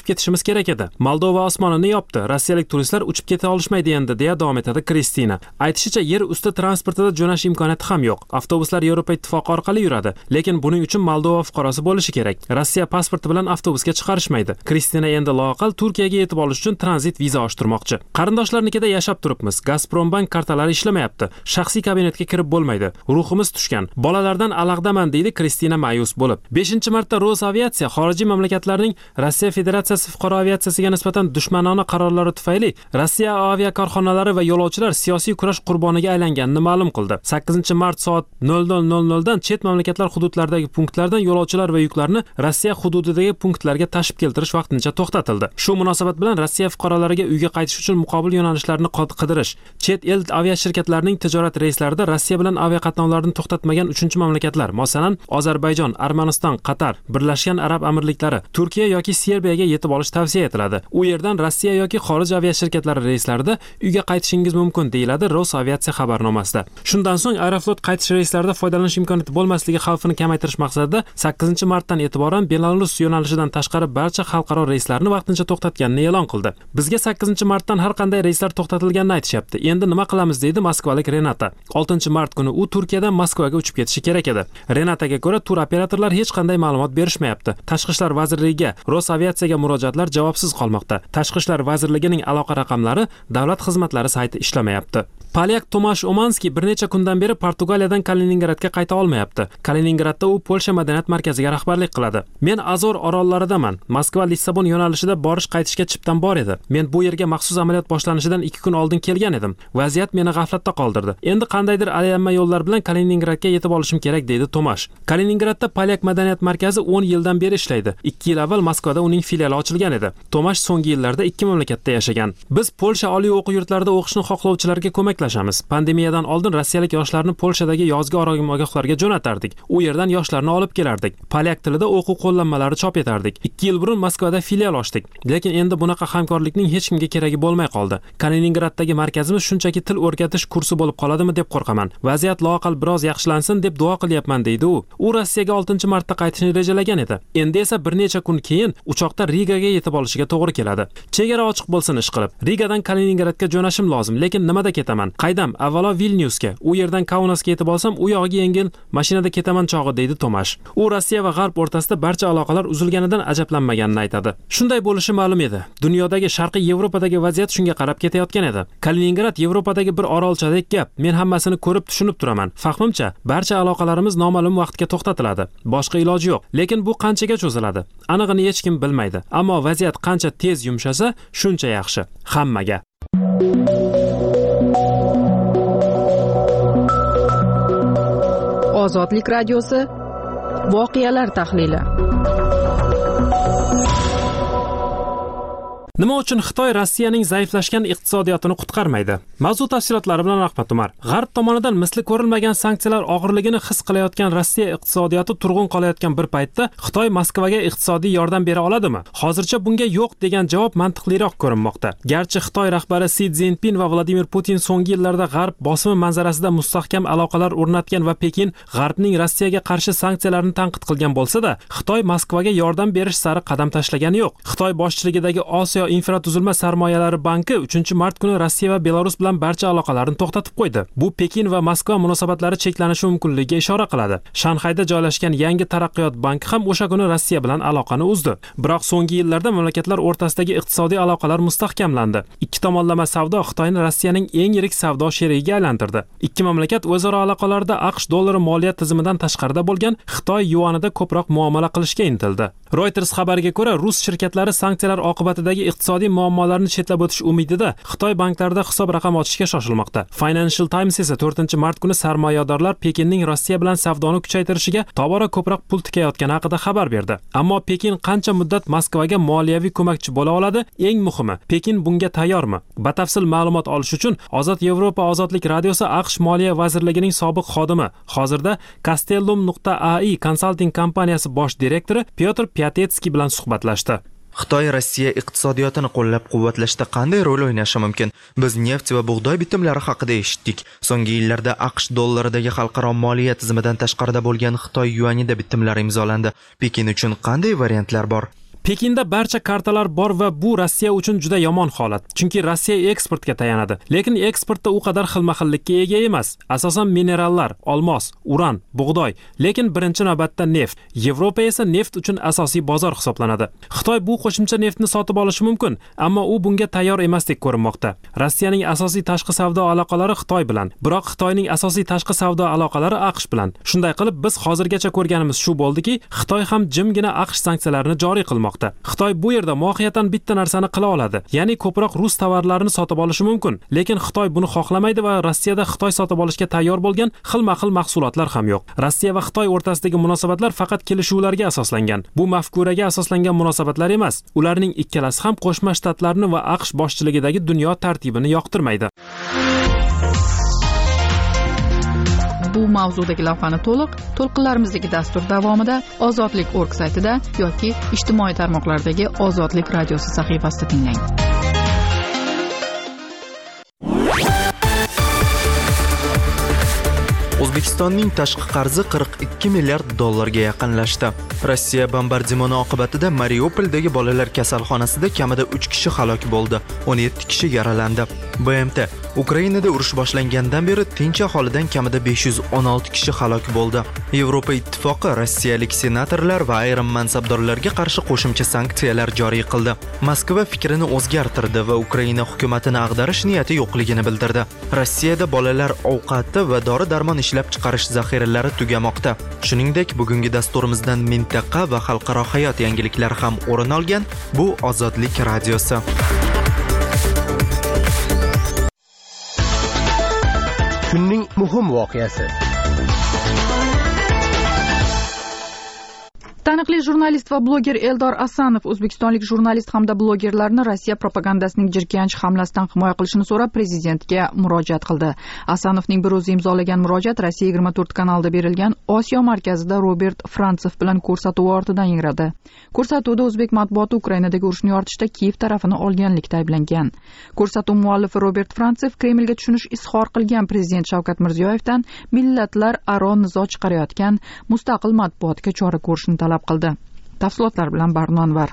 ketishimiz kerak edi. Moldova osmonini yopdi. Rossiyalik turistlar uchib keta olishmaydi endi, deya davom etadi Kristina. Aytishicha, yer usti transportida jo'nash imkoniyati ham yo'q. Avtobuslar Yevropa ittifoqi orqali yuradi, lekin buning uchun Moldova fuqarosi bo'lishi kerak. Rossiya pasporti bilan avtobusga chiqarishmaydi. Kristina endi loaqal Turkiyaga yetib olish uchun tranzit viza ochtirmoqchi. Qarindoshlarnikida yashab turibmiz. Gazprombank kartalari ishlamayapti. Shaxsiy kabinetga kirib bo'lmaydi. Ruhimiz tushgan. Bolalardan alag'daman, deydi Kristina ma'yus bo'lib. 5-marta Rosaviatsiya xorijiy mamlakatlarning Rossiya Federatsiyasi fuqaro aviatsiyasiga nisbatan dushmanona qarorlari tufayli Rossiya aviakorxonalari va yo'lovchilar siyosiy kurash qurboniga aylanganini ma'lum qildi. 8-mart soat 00:00 dan chet mamlakatlar hududlaridagi punktlardan yo'lovchilar va yuklarni Rossiya hududidagi punktlarga tashib keltirish vaqtincha to'xtatildi. Shu munosabat bilan Rossiya fuqarolariga uyga qaytish uchun muqobil yo'nalishlarni qidirish, chet el aviashirkatlarining tijorat reyslarida Rossiya bilan aviaqatnovlarni to'xtatmagan 3-mamlakatlar, masalan, Ozarbayjon, Armaniston, Qatar, Birlashgan Arab Amirliklari, Turkiya yoki Serbiyaga yetib olish tavsiya etiladi. U yerdan Rossiya yoki xorij aviashirkatlari reyslarida uyga qaytishingiz mumkin, deyiladi Rosaviatsiya xabarnomasida. Shundan so'ng Aeroflot qaytish reyslarida foydalanish imkoniyati bo'lmasligi xavfini kamaytirish maqsadida 8-martdan e'tiboran Belarus yo'nalishidan tashqari barcha xalqaro reyslarni vaqtincha to'xtatganini e'lon qildi. Bizga 8-martdan har qanday reyslar to'xtatilganini aytishyapti. Endi nima qilamiz, deydi moskvalik Renata. 6-mart kuni u Turkiyadan Moskvaga uchib ketishi kerak edi. Renataga ko'ra, tur operatorlar hech qanday ma'lumot berishmayapti. Tashqi ishlar vazirligiga, Rosaviatsiyaga murojaatlar javobsiz qolmoqda. Tashqi ishlar vazirligining aloqa raqamlari davlat xizmatlari sayti ishlamayapti. Polyak Tomash Omanski bir necha kundan beri Portugaliyadan Kaliningradga qayta olmayapti. Kaliningradda u Polsha madaniyat markaziga rahbarlik qiladi. Men Azor orollaridaman. Moskva-Lissabon yo'nalishida borish-qaytishga chiptam bor edi. Men bu yerga maxsus amaliyot boshlanishidan 2 kun oldin kelgan edim. Vaziyat meni g'aflatda qoldirdi. Endi qandaydir aylanma yo'llar bilan Kaliningradga yetib olishim kerak, deydi Tomash. Kaliningradda Polyak madaniyat markazi 10 yildan beri ishlaydi. 2 yil avval Moskvada uning filiali ochilgan edi. Tomash so'nggi yillarda 2 mamlakatda yashagan. Biz Polsha oliy o'quv yurtlarida o'qishni xohlovchilarga ko'maklashamiz. Pandemiyadan oldin rossiyalik yoshlarni Polshadagi yozgi oromgohlarga jo'natardik. U yerdan yoshlarni olib kelardik. Polyak tilida o'quv qo'llanmalari chop etardik. 2 yil burun Moskvada filial ochdik. Lekin endi bunaqa hamkorlikning hech kimga keragi bo'lmay qoldi. Kaliningraddagi markazimiz shunchaki til o'rgatish kursi bo'lib qoladimi deb qo'rqaman. Vaziyat loaqal biroz yaxshilansin deb duo qilyapman, deydi u. U Rossiyaga 6-martda qaytishni rejalagan edi. Endi esa bir necha kun keyin uchoqda Rigaga yetib olishiga to'g'ri keladi. Chegara ochiq bo'lsin ish qilib. Rigadan Kaliningradga jo'nashim lozim, lekin nimada ketaman? Qaydam? Avvalo Vilnyusga, u yerdan Kaunasga yetib olsam, u yog'iga yengil mashinada ketaman chog'i, deydi Tomash. U Rossiya va G'arb o'rtasida barcha aloqalar uzilganidan ajablanmaganini aytadi. Shunday bo'lishi ma'lum edi. Dunyodagi Sharqiy Yevropadagi vaziyat shunga qarab ketayotgan edi. Kaliningrad Yevropadagi bir orolchadek gap. Men hammasini ko'rib tushunib turaman. Fahmimcha, barcha aloqalarimiz noma'lum vaqtga to'xtatiladi. Boshqa iloji yo'q. Lekin bu qanchaga cho'ziladi? Anig'ini hech kim bilmaydi. Ammo vaziyat qancha tez yumshasa, shuncha yaxshi. Hammaga. Ozodlik radiosi voqealar tahlili. Nima uchun Xitoy Rossiyaning zaiflashgan iqtisodiyotini qutqarmaydi? Mavzu tafsilotlari bilan Rahmat Umar. G'arb tomonidan misli ko'rilmagan sanksiyalar og'irligini his qilayotgan Rossiya iqtisodiyoti turg'un qolayotgan bir paytda Xitoy Moskvaga iqtisodiy yordam bera oladimi? Hozircha bunga yo'q degan javob mantiqliroq ko'rinmoqda. Garchi Xitoy rahbari Si Szinpin va Vladimir Putin so'nggi yillarda G'arb bosimi manzarasida mustahkam aloqalar o'rnatgan va Pekin G'arbning Rossiyaga qarshi sanksiyalarni tanqid qilgan bo'lsa-da, Xitoy Moskvaga yordam berish sari qadam tashlagani yo'q. Xitoy boshchiligidagi Osiyo infratuzilma sarmoyalari banki 3-mart kuni Rossiya va Belarus bilan barcha aloqalarni to'xtatib qo'ydi. Bu Pekin va Moskva munosabatlari cheklanishi mumkinligiga ishora qiladi. Shanxayda joylashgan yangi taraqqiyot banki ham o'sha kuni Rossiya bilan aloqani uzdi. Biroq so'nggi yillarda mamlakatlar o'rtasidagi iqtisodiy aloqalar mustahkamlandi. Ikki tomonlama savdo Xitoyni Rossiyaning eng yirik savdo sherigiga aylantirdi. Ikki mamlakat o'zaro aloqalarda AQSh dollari moliya tizimidan tashqarida bo'lgan Xitoy yuanida ko'proq muomala qilishga intildi. Reuters xabariga ko'ra, rus shirkatlari sanksiyalar oqibatidagi iqtisodiy muammolarni chetlab o'tish umidida Xitoy banklarida hisob raqam ochishga shoshilmoqda. Financial Times esa 4-mart kuni sarmoyadorlar Pekinning Rossiya bilan savdoni kuchaytirishiga tobora ko'proq pul tikayotgani haqida xabar berdi. Ammo Pekin qancha muddat Moskvaga moliyaviy ko'makchi bo'la oladi? Eng muhimi, Pekin bunga tayyormi? Batafsil ma'lumot olish uchun Ozod Yevropa ozodlik radiosi AQSh Moliya vazirligining sobiq xodimi, hozirda Castellum.ai konsalting kompaniyasi bosh direktori Pyotr Pyatetskiy bilan suhbatlashdi. Xitoy Rossiya iqtisodiyotini qo'llab-quvvatlashda qanday rol o'ynashi mumkin? Biz neft va bug'doy bitimlari haqida eshitdik. So'nggi yillarda AQSh dollaridagi xalqaro moliya tizimidan tashqarida bo'lgan Xitoy yuanida bitimlar imzolandi. Pekin uchun qanday variantlar bor? Pekinda barcha kartalar bor va bu Rossiya uchun juda yomon holat. Chunki Rossiya eksportga tayanadi. Lekin eksportda u qadar xilma-xillikka ega emas. Asosan minerallar, olmos, uran, bug'doy, lekin birinchi navbatda neft. Yevropa esa neft uchun asosiy bozor hisoblanadi. Xitoy bu qo'shimcha neftni sotib olishi mumkin, ammo u bunga tayyor emasdek ko'rinmoqda. Rossiyaning asosiy tashqi savdo aloqalari Xitoy bilan, biroq Xitoyning asosiy tashqi savdo aloqalari AQSh bilan. Shunday qilib biz hozirgacha ko'rganimiz shu bo'ldiki, Xitoy ham jimgina AQSh sanksiyalarini joriy qilmoqda. Xitoy bu yerda mohiyatan bitta narsani qila oladi, ya'ni ko'proq rus tovarlarini sotib olishi mumkin, lekin Xitoy buni xohlamaydi va Rossiyada Xitoy sotib olishga tayyor bo'lgan xilma-xil mahsulotlar ham yo'q. Rossiya va Xitoy o'rtasidagi munosabatlar faqat kelishuvlarga asoslangan. Bu mafkuraga asoslangan munosabatlar emas. Ularning ikkalasi ham Qo'shma Shtatlarni va AQSh boshchiligidagi dunyo tartibini yoqtirmaydi. Bu mavzudagi lavhani to'lqinlarimizdagi dastur davomida ozodlik.org saytida yoki ijtimoiy tarmoqlardagi Ozodlik radiosi sahifasida tinglang. O'zbekistonning tashqi qarzi 42 milliard dollarga yaqinlashdi. Rossiya bombardimoni oqibatida Mariupoldagi bolalar kasalxonasida kamida 3 kishi halok bo'ldi, 17 kishi yaralandi. BMT Ukrainada urush boshlangandan beri tinch aholidan kamida 516 kishi halok bo'ldi. Yevropa ittifoqi rossiyalik senatorlar va ayrim mansabdorlarga qarshi qo'shimcha sanksiyalar joriy qildi. Moskva fikrini o'zgartirdi va Ukraina hukumatini ag'darish niyati yo'qligini bildirdi. Rossiyada bolalar ovqati va dori-darmon ishlab chiqarish zaxiralari tugamoqda. Shuningdek, bugungi dasturimizdan mintaqa va xalqaro hayot yangiliklari ham o'rin olgan. Bu Ozodlik radiosi. Kunning muhim voqeasi. Taniqli jurnalist va bloger Eldor Asanov o'zbekistonlik jurnalist hamda blogerlarni Rossiya propagandasining jirkanch hamlasidan himoya qilishini so'rab prezidentga murojaat qildi. Asanovning bir o'zi imzolagan murojaat Rossiya 24 kanalida berilgan Osiyo markazida Robert Frantsev bilan ko'rsatuvi ortidan yangradi. Ko'rsatuvda o'zbek matbuoti Ukrainadagi urushni yoritishda Kiyev tarafini olganlikda ayblangan. Ko'rsatuv muallifi Robert Frantsev Kremlga tushunish izhor qilgan prezident Shavkat Mirziyoyevdan millatlar aro nizo chiqarayotgan mustaqil matbuotga chora ko'rishni talab qildi. Tafsilotlar bilan Barnonvar.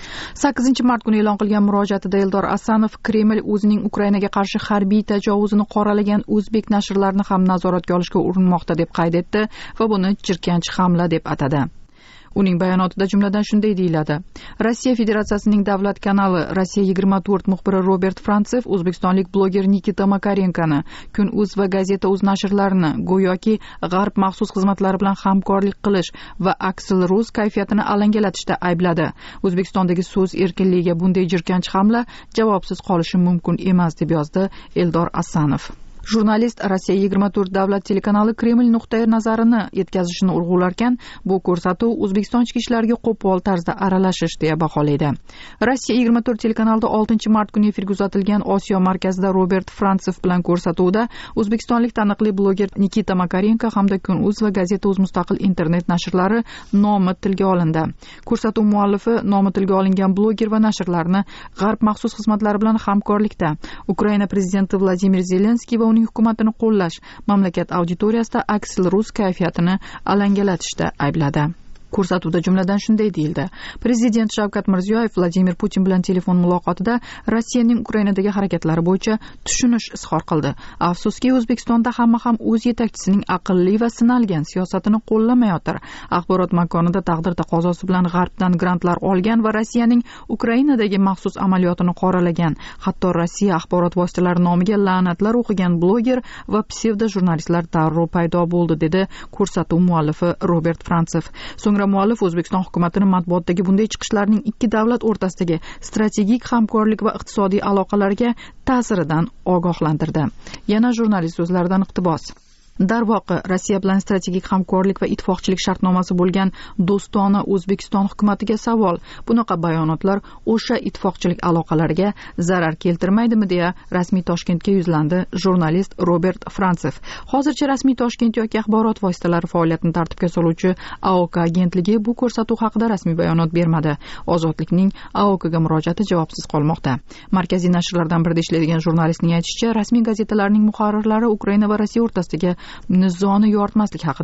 8-mart kuni e'lon qilgan murojaatida Eldor Asanov Kreml o'zining Ukrainaga qarshi harbiy tajovuzini qoralagan o'zbek nashrlarini ham nazoratga olishga urinmoqda deb qayd etdi va buni jirkanch hamla deb atadi. Uning bayonotida jumladan shunday deyiladi: Rossiya Federatsiyasining davlat kanali Rossiya 24 muxbiri Robert Frantsev o'zbekistonlik bloger Nikita Makarenkani, Kun.uz va Gazeta.uz nashrlarini go'yoki G'arb maxsus xizmatlari bilan hamkorlik qilish va Aksil.rus kayfiyatini alangalatishda aybladi. O'zbekistondagi so'z erkinligiga bunday jirkanch hamla javobsiz qolishi mumkin emas deb yozdi Eldor Asanov. Jurnalist Rossiya 24 davlat telekanali Kreml nuqtai nazarini yetkazishini urg'ularkan, bu ko'rsatuv O'zbekiston ichki ishlariga qo'pol tarzda aralashish deya baholaydi. Rossiya 24 telekanalida 6-mart kuni efirga uzatilgan Osiyo markazida Robert Frantsev bilan ko'rsatuvda o'zbekistonlik taniqli bloger Nikita Makarenko hamda Kun.uz va Gazeta.uz mustaqil internet nashrlari nomi tilga olindi. Ko'rsatuv muallifi nomi tilga olingan bloger va nashrlarni G'arb maxsus xizmatlari bilan hamkorlikda Ukraina prezidenti Vladimir Zelenskiy va hukumatini qo'llash, mamlakat auditoriyasida Aksil.rus kayfiyatini alangalatishda aybladi. Ko'rsatuvda jumladan shunday deyildi: Prezident Shavkat Mirziyoyev Vladimir Putin bilan telefon muloqotida Rossiyaning Ukrainadagi harakatlari bo'yicha tushunish izhor qildi. Afsuski, O'zbekistonda hamma ham o'z yetakchisining aqlli va sinalgan siyosatini qo'llamayotir. Axborot makonida taqdir taqozosi bilan G'arbdan grantlar olgan va Rossiyaning Ukrainadagi maxsus amaliyotini qoralagan, hatto Rossiya axborot vositalari nomiga la'natlar o'qigan bloger va psevdo jurnalistlar darrov paydo bo'ldi, dedi ko'rsatuv muallifi Robert Frantsev. So'ngra muallif O'zbekiston hukumatini matbuotdagi bunday chiqishlarning ikki davlat o'rtasidagi strategik hamkorlik va iqtisodiy aloqalarga ta'siridan ogohlantirdi. Yana jurnalist so'zlaridan iqtibos: Darvoqe, Rossiya bilan strategik hamkorlik va ittifoqchilik shartnomasi bo'lgan do'stona O'zbekiston hukumatiga savol. Bunaqa bayonotlar o'sha ittifoqchilik aloqalariga zarar keltirmaydimi, deya rasmiy Toshkentga yuzlandi jurnalist Robert Frantsev. Hozircha rasmiy Toshkent yoki axborot vositalari faoliyatini tartibga soluvchi AOK agentligi bu ko'rsatuv haqida rasmiy bayonot bermadi. Ozodlikning AOKga murojaati javobsiz qolmoqda. Markaziy nashrlardan birida ishlaydigan jurnalistning aytishicha, rasmiy gazetalarning muharrirlari Ukraina va Rossiya o'rtasidagi nizoni yoritmaslik haqida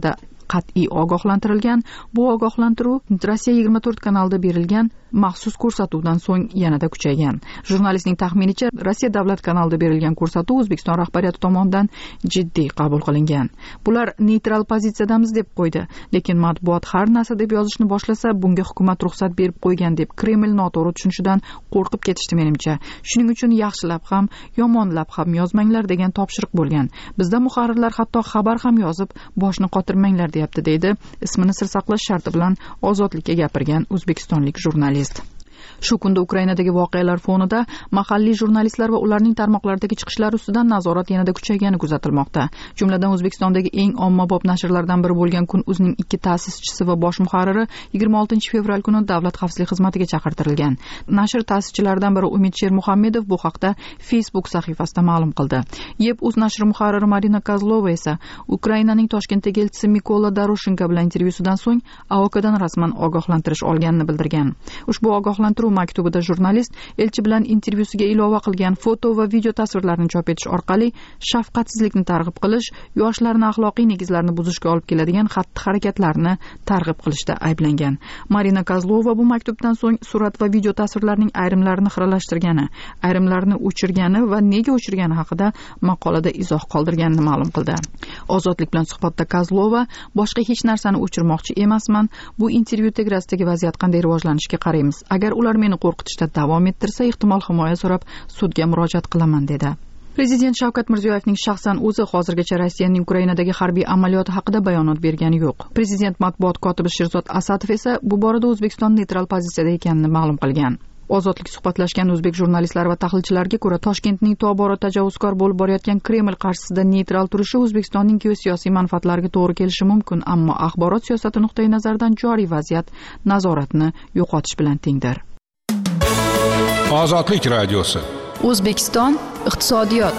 qat'iy ogohlantirilgan. Bu ogohlantiruv Rossiya 24 kanalida berilgan maxsus ko'rsatuvdan so'ng yanada kuchaygan. Jurnalistning taxminicha, Rossiya davlat kanalida berilgan ko'rsatuv O'zbekiston rahbariyati tomonidan jiddiy qabul qilingan. Bular neytral pozitsiyadamiz deb qo'ydi, lekin matbuot har narsa deb yozishni boshlasa, bunga hukumat ruxsat berib qo'ygan deb Kreml noto'g'ri tushunishidan qo'rqib ketishdi menimcha. Shuning uchun yaxshilab ham, yomonlab ham yozmanglar degan topshiriq bo'lgan. Bizda muharrirlar hatto xabar ham yozib, boshni qotirmanglar deyapti, deydi ismini sir saqlash sharti bilan Ozodlikka gapirgan o'zbekistonlik jurnalist. Shu kunda Ukrainadagi voqealar fonida mahalliy jurnalistlar va ularning tarmoqlardagi chiqishlari ustidan nazorat yanada kuchaygani kuzatilmoqda. Jumladan O'zbekistondagi eng ommabop nashrlardan biri bo'lgan Kun o'zining 2 ta'sischisi va bosh muharriri 26 fevral kuni Davlat xavfsizlik xizmatiga chaqirtirilgan. Nashr ta'sischilaridan biri Umid Shermuhammedov bu haqda Facebook sahifasida ma'lum qildi. Yeb.uz nashri muharriri Marina Kozlova esa Ukrainaning Toshkentdagi elchisi Mikola Doroshenko bilan intervyusidan so'ng AOKdan rasman ogohlantirish olganini bildirgan. Ushbu ogohlantiruv maktubida jurnalist elchi bilan intervyusiga ilova qilgan foto va video tasvirlarni chop etish orqali shafqatsizlikni targ'ib qilish, yoshlarni axloqiy negizlarni buzishga olib keladigan xatti-harakatlarni targ'ib qilishda ayblangan. Marina Kozlova bu maktubdan so'ng surat va video tasvirlarning ayrimlarini xiralashtirgani, ayrimlarini o'chirgani va nega o'chirgani haqida maqolada izoh qoldirganini ma'lum qildi. Ozodlik bilan suhbatda Kozlova boshqa hech narsani o'chirmoqchi emasman. Bu intervyu integratsiyadagi vaziyat qanday rivojlanishiga qaraymiz. Agar ular meni qo'rqitishda davom ettirsa, ehtimol himoya so'rab sudga murojaat qilaman dedi. Prezident Shavkat Mirziyoyevning shaxsan o'zi hozirgacha Rossiyaning Ukrainadagi harbiy amaliyoti haqida bayonot bergani yo'q. Prezident matbuot kotibi Sherzod Asadov esa bu borada O'zbekiston neytral pozitsiyada ekanini ma'lum qilgan. Ozodlik suhbatlashgan o'zbek jurnalistlari va tahlilchilarga ko'ra, Toshkentning tobora tajovuzkor bo'lib borayotgan Kreml qarshisida neytral turishi O'zbekistonning geosiyosiy manfaatlariga to'g'ri kelishi mumkin, ammo axborot siyosati nuqtai nazaridan joriy vaziyat nazoratni yo'qotish bilan tengdir. Ozodlik radiosi. O'zbekiston iqtisodiyot.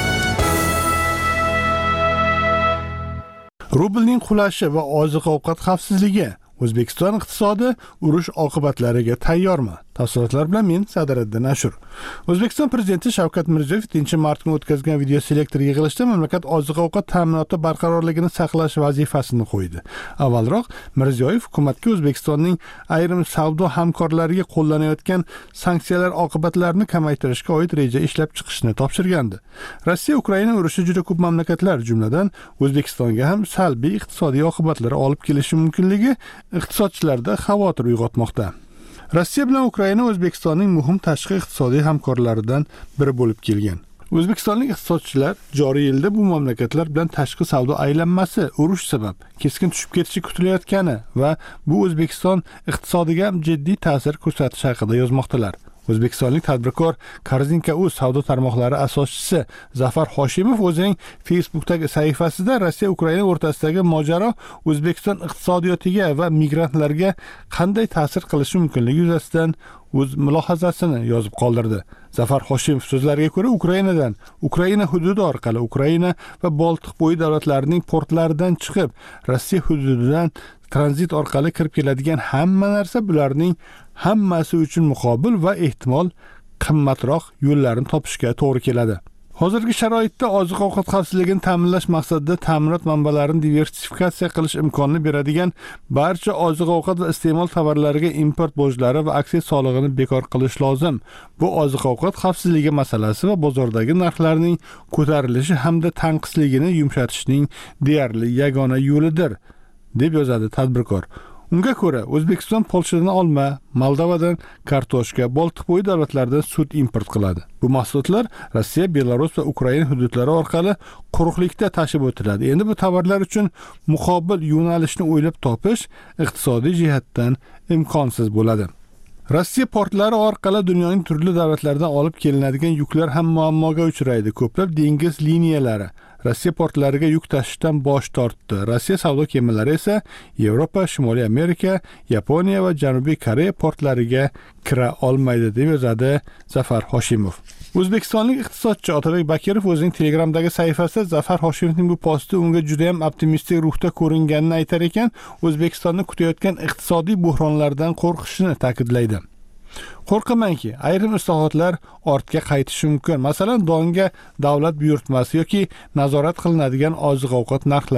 Rublning qulashi va oziq-ovqat xavfsizligi. O'zbekiston iqtisodi urush oqibatlariga tayyormi? Tafsilotlar bilan men Sadiriddin Ashur. O'zbekiston prezidenti Shavkat Mirziyoyev 7-mart kuni o'tkazgan video selektor yig'ilishida mamlakat oziq-ovqat ta'minoti barqarorligini saqlash vazifasini qo'ydi. Avvalroq Mirziyoyev hukumatga O'zbekistonning ayrim savdo hamkorlariga qo'llanayotgan sanksiyalar oqibatlarini kamaytirishga oid reja ishlab chiqishni topshirgandi. Rossiya Ukraina urushi juda ko'p mamlakatlar, jumladan O'zbekistonga ham salbiy iqtisodiy oqibatlar olib kelishi mumkinligi iqtisodchilarda xavotir uyg'otmoqda. Rossiya bilan Ukraina O'zbekistonning muhim tashqi iqtisodiy hamkorlaridan biri bo'lib kelgan. O'zbekistonlik iqtisodchilar joriy yilda bu mamlakatlar bilan tashqi savdo aylanmasi urush sabab keskin tushib ketishi kutilayotgani va bu O'zbekiston iqtisodiga ham jiddiy ta'sir ko'rsatishi haqida yozmoqdalar. O'zbekistonlik tadbirkor Korzinka.uz savdo tarmoqlari asoschisi Zafar Hoshimov o'zining Facebook'dagi sahifasida Rossiya Ukraina o'rtasidagi mojaro O'zbekiston iqtisodiyotiga va migrantlarga qanday ta'sir qilishi mumkinligi yuzasidan o'z mulohazasini yozib qoldirdi. Zafar Hoshimov so'zlariga ko'ra, Ukraina hududi orqali Ukraina va Boltiqbo'yi davlatlarining portlaridan chiqib, Rossiya hududidan tranzit orqali kirib keladigan hamma narsa bularning hammasi uchun muqobil va ehtimol qimmatroq yo'llarni topishga to'g'ri keladi. Hozirgi sharoitda oziq-ovqat xavfsizligini ta'minlash maqsadida ta'minot manbalarini diversifikatsiya qilish imkonini beradigan barcha oziq-ovqat va iste'mol tovarlariga import bojlari va aksiya solig'ini bekor qilish lozim. Bu oziq-ovqat xavfsizligi masalasi va bozordagi narxlarning ko'tarilishi hamda tanqisligini yumshatishning deyarli yagona yo'lidir, deb yozadi tadbirkor. Unga ko'ra, O'zbekiston Polshadan olma, Moldovadan kartoshka, Boltiqbo'yi davlatlaridan sut import qiladi. Bu mahsulotlar Rossiya, Belarus va Ukraina hududlari orqali quruqlikda tashib o'tiladi. Endi bu tovarlar uchun muqobil yo'nalishni o'ylab topish iqtisodiy jihatdan imkonsiz bo'ladi. Rossiya portlari orqali dunyoning turli davlatlaridan olib kelinadigan yuklar ham muammoga uchraydi. Ko'plab dengiz liniyalari Rossiya portlariga yuk tashishdan bosh tortdi. Rossiya savdo kemalari esa Yevropa, Shimoliy Amerika, Yaponiya va Janubiy Koreya portlariga kira olmaydi, deb yozadi Zafar Hoshimov. O'zbekistonlik iqtisodchi Otabek Bakirov o'zining Telegramdagi sahifasida Zafar Hoshimovning bu posti unga juda ham optimistik ruhda ko'ringanini aytar ekan, O'zbekistonni kutayotgan iqtisodiy buhronlardan qo'rqishini ta'kidlaydi. Qo'rqamanki, ayrim islohotlar ortga qaytishi mumkin. Masalan, donga davlat buyurtmasi yoki nazorat qilinadigan oziq-ovqat narxlari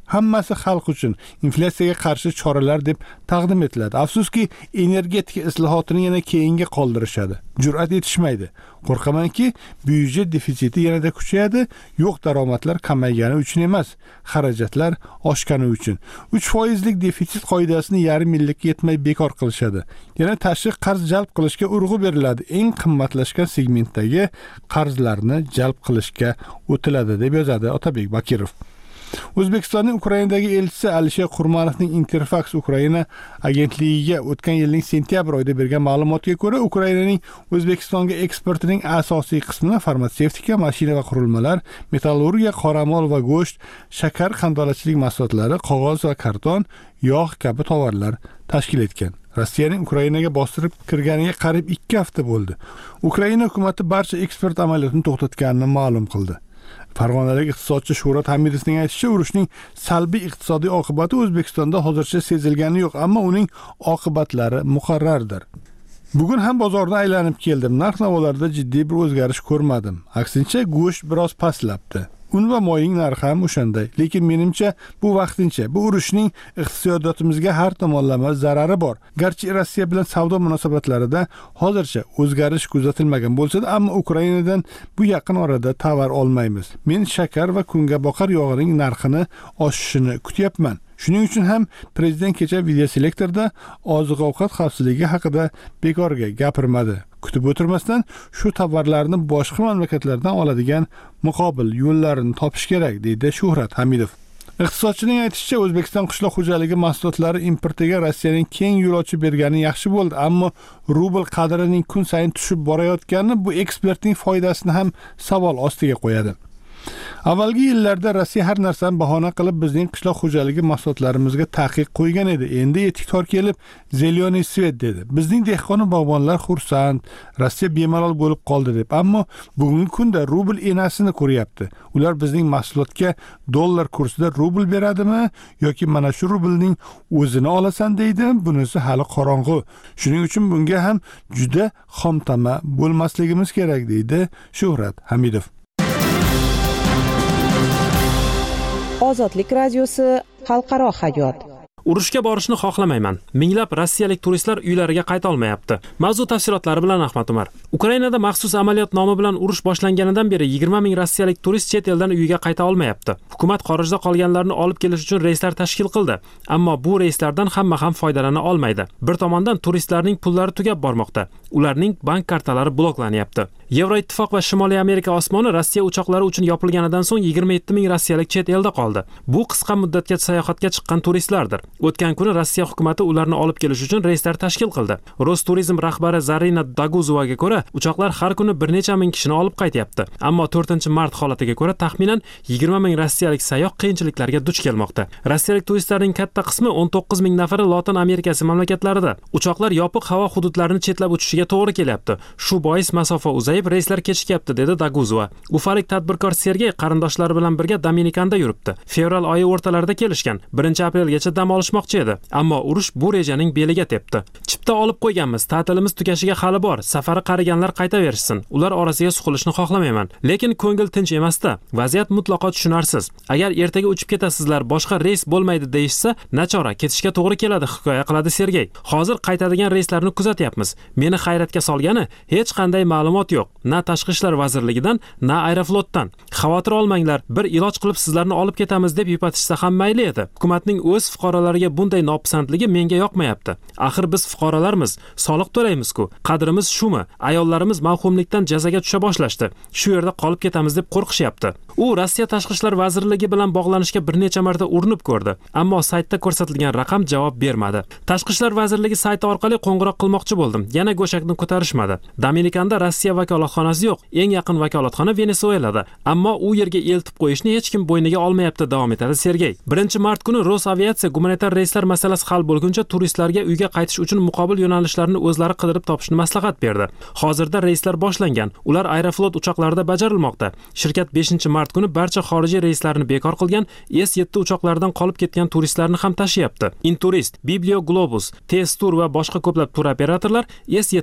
Hammasi xalq uchun inflyatsiyaga qarshi choralar deb taqdim etiladi. Afsuski, energetika islohotini yana keyinga qoldirishadi. Jur'at etishmaydi. Qo'rqamanki, byudjet defitsiti yanada kuchayadi, yo'q daromadlar kamaygani uchun emas, xarajatlar oshgani uchun. 3% defitsit qoidasini yarim yillikka yetmay bekor qilishadi. Yana tashqi qarz jalb qilishga urg'u beriladi. Eng qimmatlashgan segmentdagi qarzlarni jalb qilishga o'tiladi deb yozadi Otabek Bakirov. O'zbekistonning Ukrainadagi elchisi Alisher Qurmanovning Interfax Ukraina agentligiga o'tgan yilning sentyabr oyida bergan ma'lumotga ko'ra, Ukrainaning O'zbekistonga eksportining asosiy qismini farmatsevtika, mashina va qurilmalar, metallurgiya, qoramol va go'sht, shakar, qandolatchilik mahsulotlari, qog'oz va karton, yog' kabi tovarlar tashkil etgan. Rossiyaning Ukrainaga bostirib kirganiga qariyb 2 hafta bo'ldi. Ukraina hukumatı barcha eksport amaliyotini to'xtatganini ma'lum qildi. Farg'onalik iqtisodchi Shuhrat Hamidovning aytishicha, urushning salbiy iqtisodiy oqibati O'zbekistonda hozircha sezilgani yo'q, ammo uning oqibatlari muqarrardir. Bugun ham bozorni aylanib keldim. Narx-navolarda jiddiy bir o'zgarish ko'rmadim. Aksincha, go'sht biroz pastlabdi. Un va moyning narxi ham o'shanday. Lekin menimcha bu vaqtincha. Bu urushning iqtisodiyotimizga har tomonlama zarari bor. Garchi Rossiya bilan savdo munosabatlarida hozircha o'zgarish kuzatilmagan bo'lsa-da, ammo Ukrainadan bu yaqin orada tovar olmaymiz. Men shakar va kungaboqar yog'ining narxini oshishini kutyapman. Shuning uchun ham prezident kecha videoselektorda oziq-ovqat xavfsizligi haqida bekorga gapirmadi. Kutib o'tirmasdan shu tovarlarni boshqa mamlakatlardan oladigan muqobil yo'llarini topish kerak, deydi Shuhrat Hamidov. Iqtisodchining aytishicha, O'zbekiston qishloq xo'jaligi mahsulotlari importiga Rossiyaning keng yo'l ochib bergani yaxshi bo'ldi, ammo rubl qadrining kun sayin tushib borayotgani bu ekspertning foydasini ham savol ostiga qo'yadi. Avvalgi yillarda Rossiya har narsani bahona qilib bizning qishloq xo'jaligi mahsulotlarimizga taqiq qo'ygan edi. Endi etik tor kelib, "Zeleniy svet" dedi. Bizning dehqon bog'bonlar xursand, Rossiya bemalol bo'lib qoldi deb. Ammo bugungi kunda rubl enasini ko'ryapti. Ular bizning mahsulotga dollar kursida rubl beradimi yoki mana shu rublning o'zini olasan deydi? Bunisi hali qorong'u. Shuning uchun bunga ham juda xomtama bo'lmasligimiz kerak, deydi Shuhrat Hamidov. Ozodlik radiosi xalqaro hayot. Urushga borishni xohlamayman. Minglab rossiyalik turistlar uylariga qayta olmayapti. Mavzu tafsilotlari bilan Ahmad Umar. Ukrainada maxsus amaliyot nomi bilan urush boshlanganidan beri 20 ming rossiyalik turist chet eldan uyiga qayta olmayapti. Hukumat xorijda qolganlarni olib kelish uchun reyslar tashkil qildi, ammo bu reyslardan hamma ham foydalana olmaydi. Bir tomondan turistlarning pullari tugab bormoqda. Ularning bank kartalari bloklanyapti. Yevroittifoq va Shimoliy Amerika osmoni Rossiya uchoqlari uchun yopilganidan so'ng 27 ming rossiyalik chet elda qoldi. Bu qisqa muddatga sayohatga chiqqan turistlardir. O'tgan kuni Rossiya hukumatı ularni olib kelish uchun reyslar tashkil qildi. Rosturizm rahbari Zarina Daguzovaga ko'ra, uchoqlar har kuni bir necha ming kishini olib qaytyapti. Ammo 4-mart holatiga ko'ra taxminan 20 ming rossiyalik sayyoh qiyinchiliklarga duch kelmoqda. Rossiyalik turistlarning katta qismi 19 ming nafari Lotin Amerikasi mamlakatlarida. Uchoqlar yopiq havo hududlarini chetlab uchishiga to'g'ri kelyapti. Shu bois masofa uzayib, reyslar kechikyapti, dedi Daguzova. Ufalik tadbirkor Sergey qarindoshlari bilan birga Dominikanda yuribdi. Fevral oyi o'rtalarida kelishgan. 1-aprelgacha dam olishmoqchi edi. Ammo urush bu rejaning beliga tepdi. Chipta olib qo'yganmiz, ta'tilimiz tugashiga hali bor. Safari qariganlar qaytaverishsin. Ular orasiga suqilishni xohlamayman. Lekin ko'ngil tinch emas-da. Vaziyat mutlaqo tushunarsiz. Agar ertaga uchib ketasizlar, boshqa reys bo'lmaydi deyishsa, nachora ketishga to'g'ri keladi, hikoya qiladi Sergey. Hozir qaytadigan reyslarni kuzatyapmiz. Meni hayratga solgani, hech qanday ma'lumot yo'q. Na tashqi ishlar vazirligidan, na Aeroflotdan. Xavotir olmanglar, bir iloj qilib sizlarni olib ketamiz deb yupatishsa ham mayli edi. Hukumatning o'z fuqarolariga bunday nopisandligi menga yoqmayapti. Axir biz fuqarolarmiz, soliq to'laymiz-ku. Qadrimiz shumi? Ayollarimiz mavhumlikdan jazaga tusha boshlashdi. Shu yerda qolib ketamiz deb qo'rqishyapti. U Rossiya tashqi ishlar vazirligi bilan bog'lanishga bir necha marta urinib ko'rdi, ammo saytda ko'rsatilgan raqam javob bermadi. Tashqi ishlar vazirligi sayti orqali qo'ng'iroq qilmoqchi bo'ldim. Yana go'shakni ko'tarishmadi. Dominikanda Rossiya vakolatxonasi yo'q. Eng yaqin vakolatxona Venesuelada. Ammo u yerga eltib qo'yishni hech kim bo'yniga olmayapti, davom etadi Sergey. 1-mart kuni Rosaviatsiya gumanitar reyslar masalasi hal bo'lguncha turistlarga uyga qaytish uchun muqobil yo'nalishlarni o'zlari qidirib topishni maslahat berdi. Hozirda reyslar boshlangan. Ular Aeroflot uchoqlarida bajarilmoqda. Shirkat 5-mart kuni barcha xorijiy reyslarni bekor qilgan, S7 uchoqlaridan qolib ketgan turistlarni ham tashyapti. Inturist, Biblio Globus, Testur va boshqa ko'plab tur operatorlar S7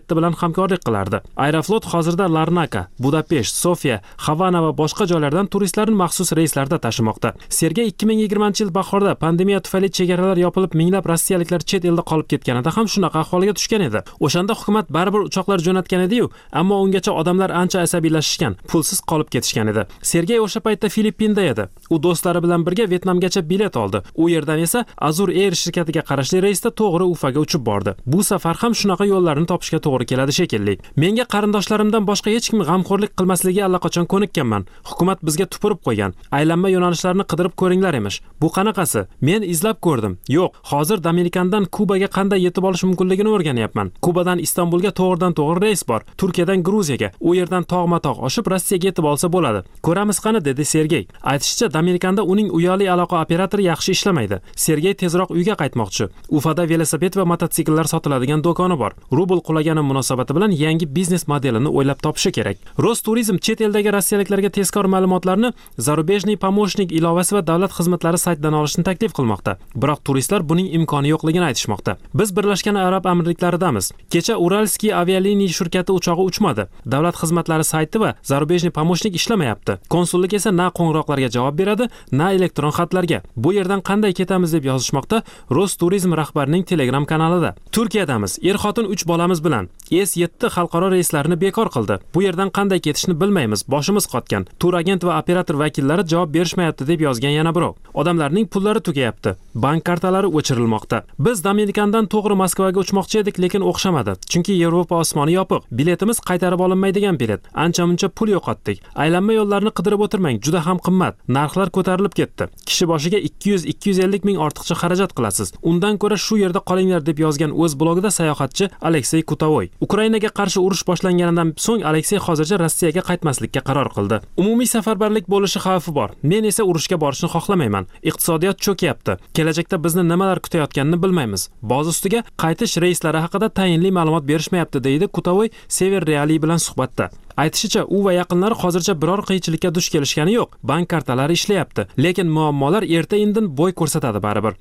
EasyJet bilan hamkorlik qilardi. Aeroflot hozirda Larnaka, Budapesht, Sofiya, Havana va boshqa joylardan turistlarni maxsus reyslarda tashimoqda. Sergey 2020-yil bahorda pandemiya tufayli chegaralar yopilib, minglab rossiyaliklar chet elda qolib ketganida ham shunaqa ahvolga tushgan edi. O'shanda hukumat baribir uchoqlar jo'natgan edi-yu, ammo ungacha odamlar ancha asabiylashishgan, pulsiz qolib ketishgan edi. Sergey o'sha paytda Filippinda edi. U do'stlari bilan birga Vyetnamgacha bilet oldi. U yerdan esa Azur Air shirkatiga qarashli reysda to'g'ri Ufaga uchib bordi. Bu safar ham shunaqa yo'llarni topishga to'g'ri keladi shekilli. Menga qarindoshlarimdan boshqa hech kim g'amxo'rlik qilmasligi allaqachon ko'nikkanman. Hukumat bizga tupurib qo'ygan. Aylanma yo'nalishlarni qidirib ko'ringlar emish. Bu qanaqasi? Men izlab ko'rdim. Yo'q, hozir Dominikandan Kubaga qanday yetib olish mumkinligini o'rganyapman. Kubadan Istanbulga to'g'ridan-to'g'ri reys bor. Turkiyadan Gruziyaga, u yerdan tog'ma-tog' oshib Rossiyaga yetib olsa bo'ladi. Ko'ramiz qani, dedi Sergey. Aytishicha, Dominikanda uning uyali aloqa operatori yaxshi ishlamaydi. Sergey tezroq uyga qaytmoqchi. Ufada velosiped va mototsikllar sotiladigan do'koni bor. Rubl qulagani munosabati bilan yangi biznes modelini o'ylab topishi kerak. Rosturizm chet eldagi rossiyaliklarga tezkor ma'lumotlarni Zarubejniy Pomoshnik ilovasi va davlat xizmatlari saytidan olishni taklif qilmoqda. Biroq turistlar buning imkoni yo'qligini aytishmoqda. Biz Birlashgan Arab Amirliklaridamiz. Kecha Uralskiy avialiniya shirkati uchog'i uchmadi. Davlat xizmatlari sayti va Zarubejniy Pomoshnik ishlamayapti. Konsullik esa na qo'ng'iroqlarga javob beradi, na elektron xatlarga. Bu yerdan qanday ketamiz deb yozishmoqda Rosturizm rahbarining Telegram kanalida. Turkiyadamiz. Er-xotin 3 bolamiz bilan S7 xalqaro reyslarini bekor qildi. Bu yerdan qanday ketishni bilmaymiz, boshimiz qotgan. Tur agent va operator vakillari javob berishmayapti deb yozgan yana birov. Odamlarning pullari tugayapti. Bank kartalari o'chirilmoqda. Biz Dominikandan to'g'ri Moskvaga uchmoqchi edik, lekin o'xshamadi. Chunki Yevropa osmoni yopiq. Biletimiz qaytarib olinmaydigan bilet. Ancha-muncha pul yo'qotdik. Aylanma yo'llarni qidirib o'tirmang, juda ham qimmat. Narxlar ko'tarilib ketdi. Kishi boshiga 200-250 ming ortiqcha xarajat qilasiz. Undan ko'ra shu yerda qolinglar deb yozgan o'z blogida sayohatchi Aleksey Kutavoy. Ukrainaga qarshi urush boshlanganidan so'ng Aleksey hozircha Rossiyaga qaytmaslikka qaror qildi. Umumiy safarbarlik bo'lishi xavfi bor. Men esa urushga borishni xohlamayman. Iqtisodiyot cho'kyapti. Kelajakda bizni nimalar kutayotganini bilmaymiz. Boz ustiga qaytish reyslari haqida tayinli ma'lumot berishmayapti, deydi Kutavoy Sever Reali bilan suhbatda. Aytishicha, u va yaqinlari hozircha biror qiyinchilikka duch kelishgani yo'q. Bank kartalari ishlayapti, lekin muammolar erta-indin bo'y ko'rsatadi baribir.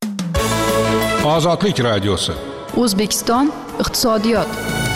Ozodlik radiosi. O'zbekiston iqtisodiyot.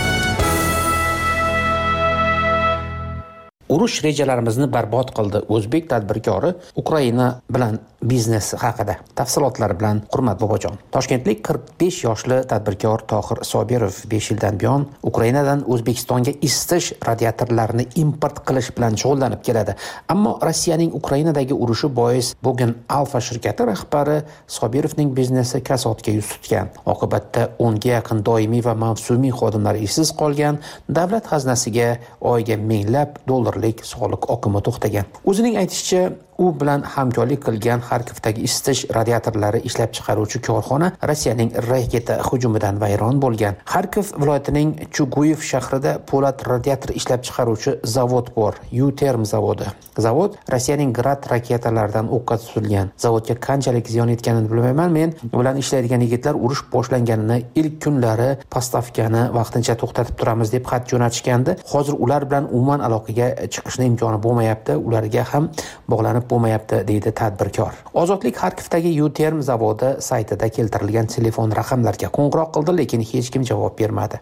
Urush rejalarimizni barbod qildi. O'zbek tadbirkori Ukraina bilan biznes haqida tafsilotlar bilan Hurmat Bobojon. Toshkentlik 45 yoshli tadbirkor Tohir Sobirov 5 yildan buyon Ukrainadan O'zbekistonga isitish radiatorlarini import qilish bilan shug'ullanib keladi. Ammo Rossiyaning Ukrainadagi urushi bois bugun Alfa shirkati rahbari Sobirovning biznesi kasodga yuz tutgan. Oqibatda 10 ga yaqin doimiy va mavsumiy xodimlar ishsiz qolgan, davlat xazinasiga oyiga minglab dollarlik soliq oqimi to'xtagan. O'zining aytishicha, u bilan hamkorlik qilgan Xarkovdagi isitish radiatorlari ishlab chiqaruvchi korxona Rossiyaning raketa hujumidan vayron bo'lgan. Xarkov viloyatining Chuguyev shahrida po'lat radiator ishlab chiqaruvchi zavod bor, U-Term zavodi. Zavod Rossiyaning Grad raketalaridan o'qqa tutilgan. Zavodga qanchalik ziyon yetganini bilmayman. Men bilan ishlaydigan yigitlar urush boshlanganini ilk kunlari postavkani vaqtincha to'xtatib turamiz deb xat jo'natishgandi. Hozir ular bilan umuman aloqaga chiqishning imkoni bo'lmayapti, ularga ham bog'lanib bo'lmayapti, deydi tadbirkor. Ozodlik Xarkovdagi U-Term zavodi saytida keltirilgan telefon raqamlarga qo'ng'iroq qildi, lekin hech kim javob bermadi.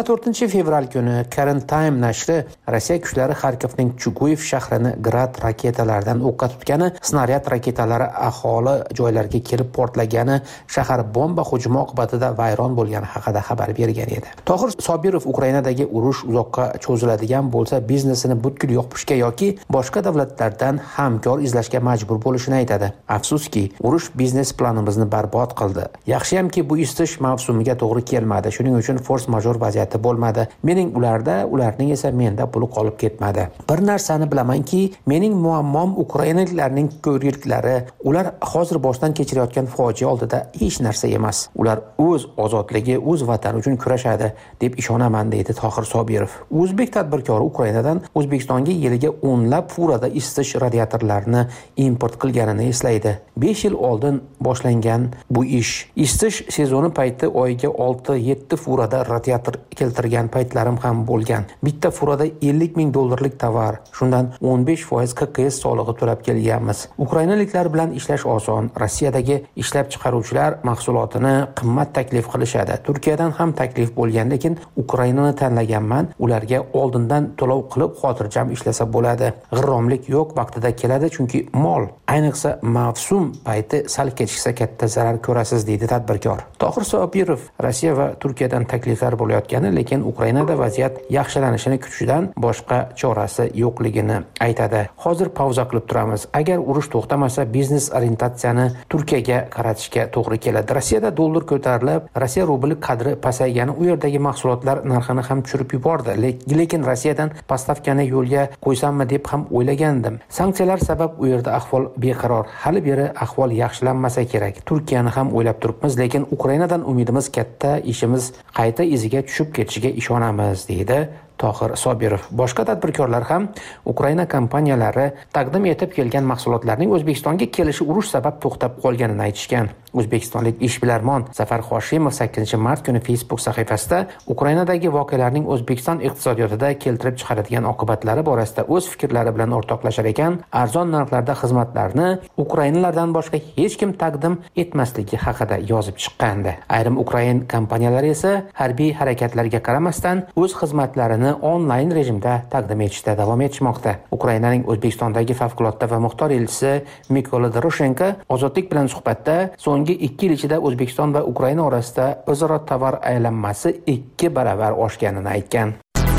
24 fevral kuni Current Time nashri Rossiya kuchlari Xarkovning Chuguyev shahrini Grad raketalaridan o'qqa tutgani, snaryad raketalari aholi joylarga kelib portlagani, shahar bomba hujumi oqibatida vayron bo'lgani haqida xabar bergan edi. Tohir Sobirov Ukrainadagi urush uzoqqa cho'ziladigan bo'lsa, biznesini butkul yopishga yoki boshqa davlatlardan hamkor izlashga majbur bo'lishini aytadi. Afsuski, urush biznes planimizni barbod qildi. Yaxshiyamki bu isitish mavsumiga to'g'ri kelmadi. Shuning uchun force major vaziyati bo'lmadi. Mening ularda, ularning esa menda puli qolib ketmadi. Bir narsani bilamanki, mening muammom ukrainaliklarning ko'rgiliklari. Ular hozir boshdan kechirayotgan fojia oldida hech narsa emas. Ular o'z ozodligi, o'z vatani uchun kurashadi deb ishonaman, deydi Tohir Sobirov. O'zbek tadbirkori Ukrainadan O'zbekistonga yiliga o'nlab furada isitish radiatorlarini texnikani import qilganini eslaydi. 5 yil oldin boshlangan bu ish. Isitish sezoni payti oyiga 6-7 furada radiator keltirgan paytlarim ham bo'lgan. Bitta furada $50 ming tovar, shundan 15% KKS solig'i to'lab kelganmiz. Ukrainaliklar bilan ishlash oson. Rossiyadagi ishlab chiqaruvchilar mahsulotini qimmat taklif qilishadi. Turkiyadan ham taklif bo'lgan, lekin Ukrainani tanlaganman. Ularga oldindan to'lov qilib xotirjam ishlasa bo'ladi. G'irromlik yo'q, vaqtida keladi, chunki mol, ayniqsa mavsum payti sal kechiksa katta zarar ko'rasiz, deydi tadbirkor. Tohir Sobirov Rossiya va Turkiyadan takliflar bo'layotgani, lekin Ukrainada vaziyat yaxshilanishini kutishdan boshqa chorasi yo'qligini aytadi. Hozir pauza qilib turamiz. Agar urush to'xtamasa, biznes orientatsiyani Turkiyaga qaratishga to'g'ri keladi. Rossiyada dollar ko'tarilib, Rossiya rubli qadri pasaygani u yerdagi mahsulotlar narxini ham tushirib yubordi. Lekin Rossiyadan postavkani yo'lga qo'ysammi deb ham o'ylagandim. Sanksiyalar sabab u yerda ahvol beqaror. Hali beri ahvol yaxshilanmasa kerak. Turkiyani ham o'ylab turibmiz, lekin Ukrainadan umidimiz katta, ishimiz qayta iziga tushib ketishiga ishonamiz, deydi Tohir Sobirov. Boshqa tadbirkorlar ham Ukraina kompaniyalari taqdim etib kelgan mahsulotlarning O'zbekistonga kelishi urush sabab to'xtab qolganini aytishgan. O'zbekistonlik ishbilarmon Zafar Hoshimov 8-mart kuni Facebook sahifasida Ukrainadagi voqealarning O'zbekiston iqtisodiyotida keltirib chiqaradigan oqibatlari borasida o'z fikrlari bilan o'rtoqlashar ekan, arzon narxlarda xizmatlarni Ukrainalardan boshqa hech kim taqdim etmasligi haqida yozib chiqqandi. Ayrim Ukrain kompaniyalari esa harbiy harakatlarga qaramasdan o'z xizmatlarini onlayn rejimda taqdim etishda davom etishmoqda. Ukrainaning O'zbekistondagi favqulodda va muxtor elchisi Mykola Doroshenko Ozodlik bilan suhbatda so'nggi 2 yil ichida O'zbekiston va Ukraina orasida o'zaro tovar aylanmasi 2 baravar oshganini aytgan.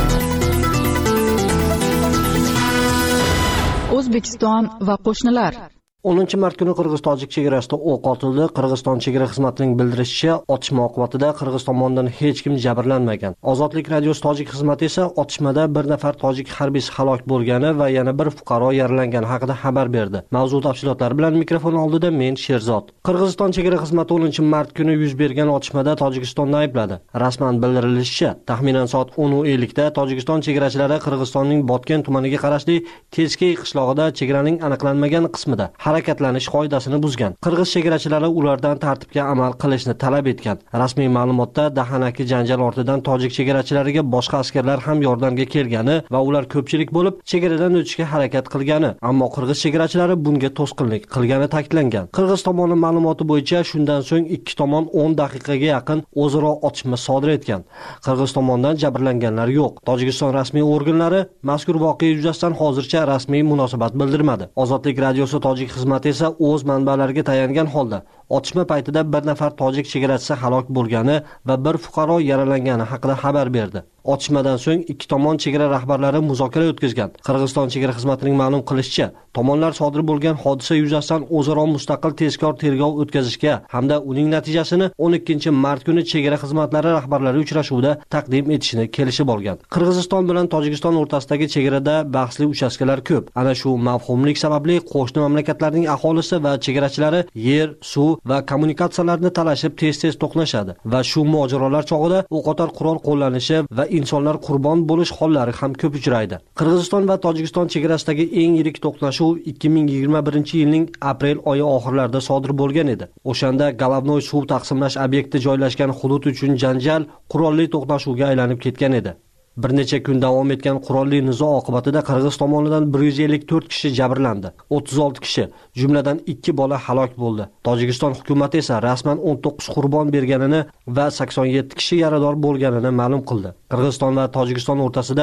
O'zbekiston va qo'shnilar. 10-mart kuni Qirg'iz-tojik chegarasida o'q otildi. Qirg'iziston chegara xizmatining bildirishicha, otishma oqibatida Qirg'iz tomonidan hech kim jabrlanmagan. Ozodlik radiosi tojik xizmati esa otishmada bir nafar tojik harbiysi halok bo'lgani va yana bir fuqaro yaralangani haqida xabar berdi. Mavzu tafsilotlari bilan mikrofon oldida men Sherzod. Qirg'iziston chegara xizmati 10-mart kuni yuz bergan otishmada Tojikistonni aybladi. Rasman bildirilishicha, taxminan soat 10:50 da Tojikiston chegarachilari Qirg'izistonning Botken tumaniga qarashli Teskey qishlog'ida chegaraning aniqlanmagan qismida harakatlanish qoidasini buzgan. Qirg'iz chegarachilari ulardan tartibga amal qilishni talab etgan. Rasmiy ma'lumotda dahanaki janjal ortidan tojik chegarachilariga boshqa askarlar ham yordamga kelgani va ular ko'pchilik bo'lib chegaradan o'tishga harakat qilgani, ammo qirg'iz chegarachilari bunga to'sqinlik qilgani ta'kidlangan. Qirg'iz tomoni ma'lumoti bo'yicha shundan so'ng ikki tomon 10 daqiqaga yaqin o'zaro otishma sodir etgan. Qirg'iz tomonidan jabrlanganlar yo'q. Tojikiston rasmiy organlari mazkur voqea yuzasidan hozircha rasmiy munosabat bildirmadi. Ozodlik radiosi tojik xizmati esa o'z manbalariga tayangan holda otishma paytida bir nafar tojik chegarachisi halok bo'lgani va bir fuqaro yaralangani haqida xabar berdi. Otishmadan so'ng ikki tomon chegara rahbarlari muzokara o'tkazgan. Qirg'iziston chegara xizmatining ma'lum qilishicha, tomonlar sodir bo'lgan hodisa yuzasidan o'zaro mustaqil tezkor tergov o'tkazishga hamda uning natijasini 12-mart kuni chegara xizmatlari rahbarlari uchrashuvida taqdim etishni kelishib olgan. Qirg'iziston bilan Tojikiston o'rtasidagi chegarada bahsli uchastkalar ko'p. Ana shu mavhumlik sababli qo'shni mamlakatlarning aholisi va chegarachilari yer, suv va kommunikatsiyalarni talashib tez-tez to'qnashadi va shu mojarolar chog'ida o'qotar qurol qo'llanishi va insonlar qurbon bo'lish hollari ham ko'p uchraydi. Qirg'iziston va Tojikiston chegarasidagi eng yirik to'qnashuv 2021-yilning aprel oyi oxirlarida sodir bo'lgan edi. O'shanda Golovnoy suv taqsimlash obyekti joylashgan hudud uchun janjal qurolli to'qnashuvga aylanib ketgan edi. Bir necha kun davom etgan qurolli nizo oqibatida Qirg'iz tomonidan 154 kishi jabrlandi. 36 kishi, jumladan 2 bola halok bo'ldi. Tojikiston hukumati esa rasman 19 qurbon berganini va 87 kishi yarador bo'lganini ma'lum qildi. Qirg'iziston va Tojikiston o'rtasida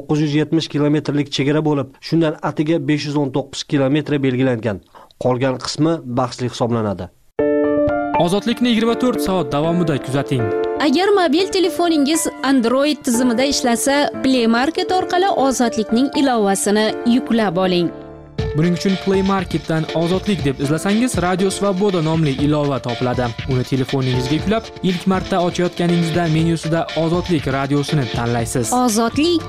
970 kilometrlik chegara bo'lib, shundan atiga 519 kilometr belgilangan. Qolgan qismi bahsli hisoblanadi. Ozodlikni 24 soat davomida kuzating. Agar mobil telefoningiz Android tizimida ishlasa, Play Market orqali Ozodlikning ilovasini yuklab oling. Buning uchun Play Marketdan Ozodlik deb izlasangiz, Radio Svoboda nomli ilova topiladi. Uni telefoningizga yuklab, ilk marta ochayotganingizda menyusida Ozodlik radiosini tanlaysiz. Ozodlik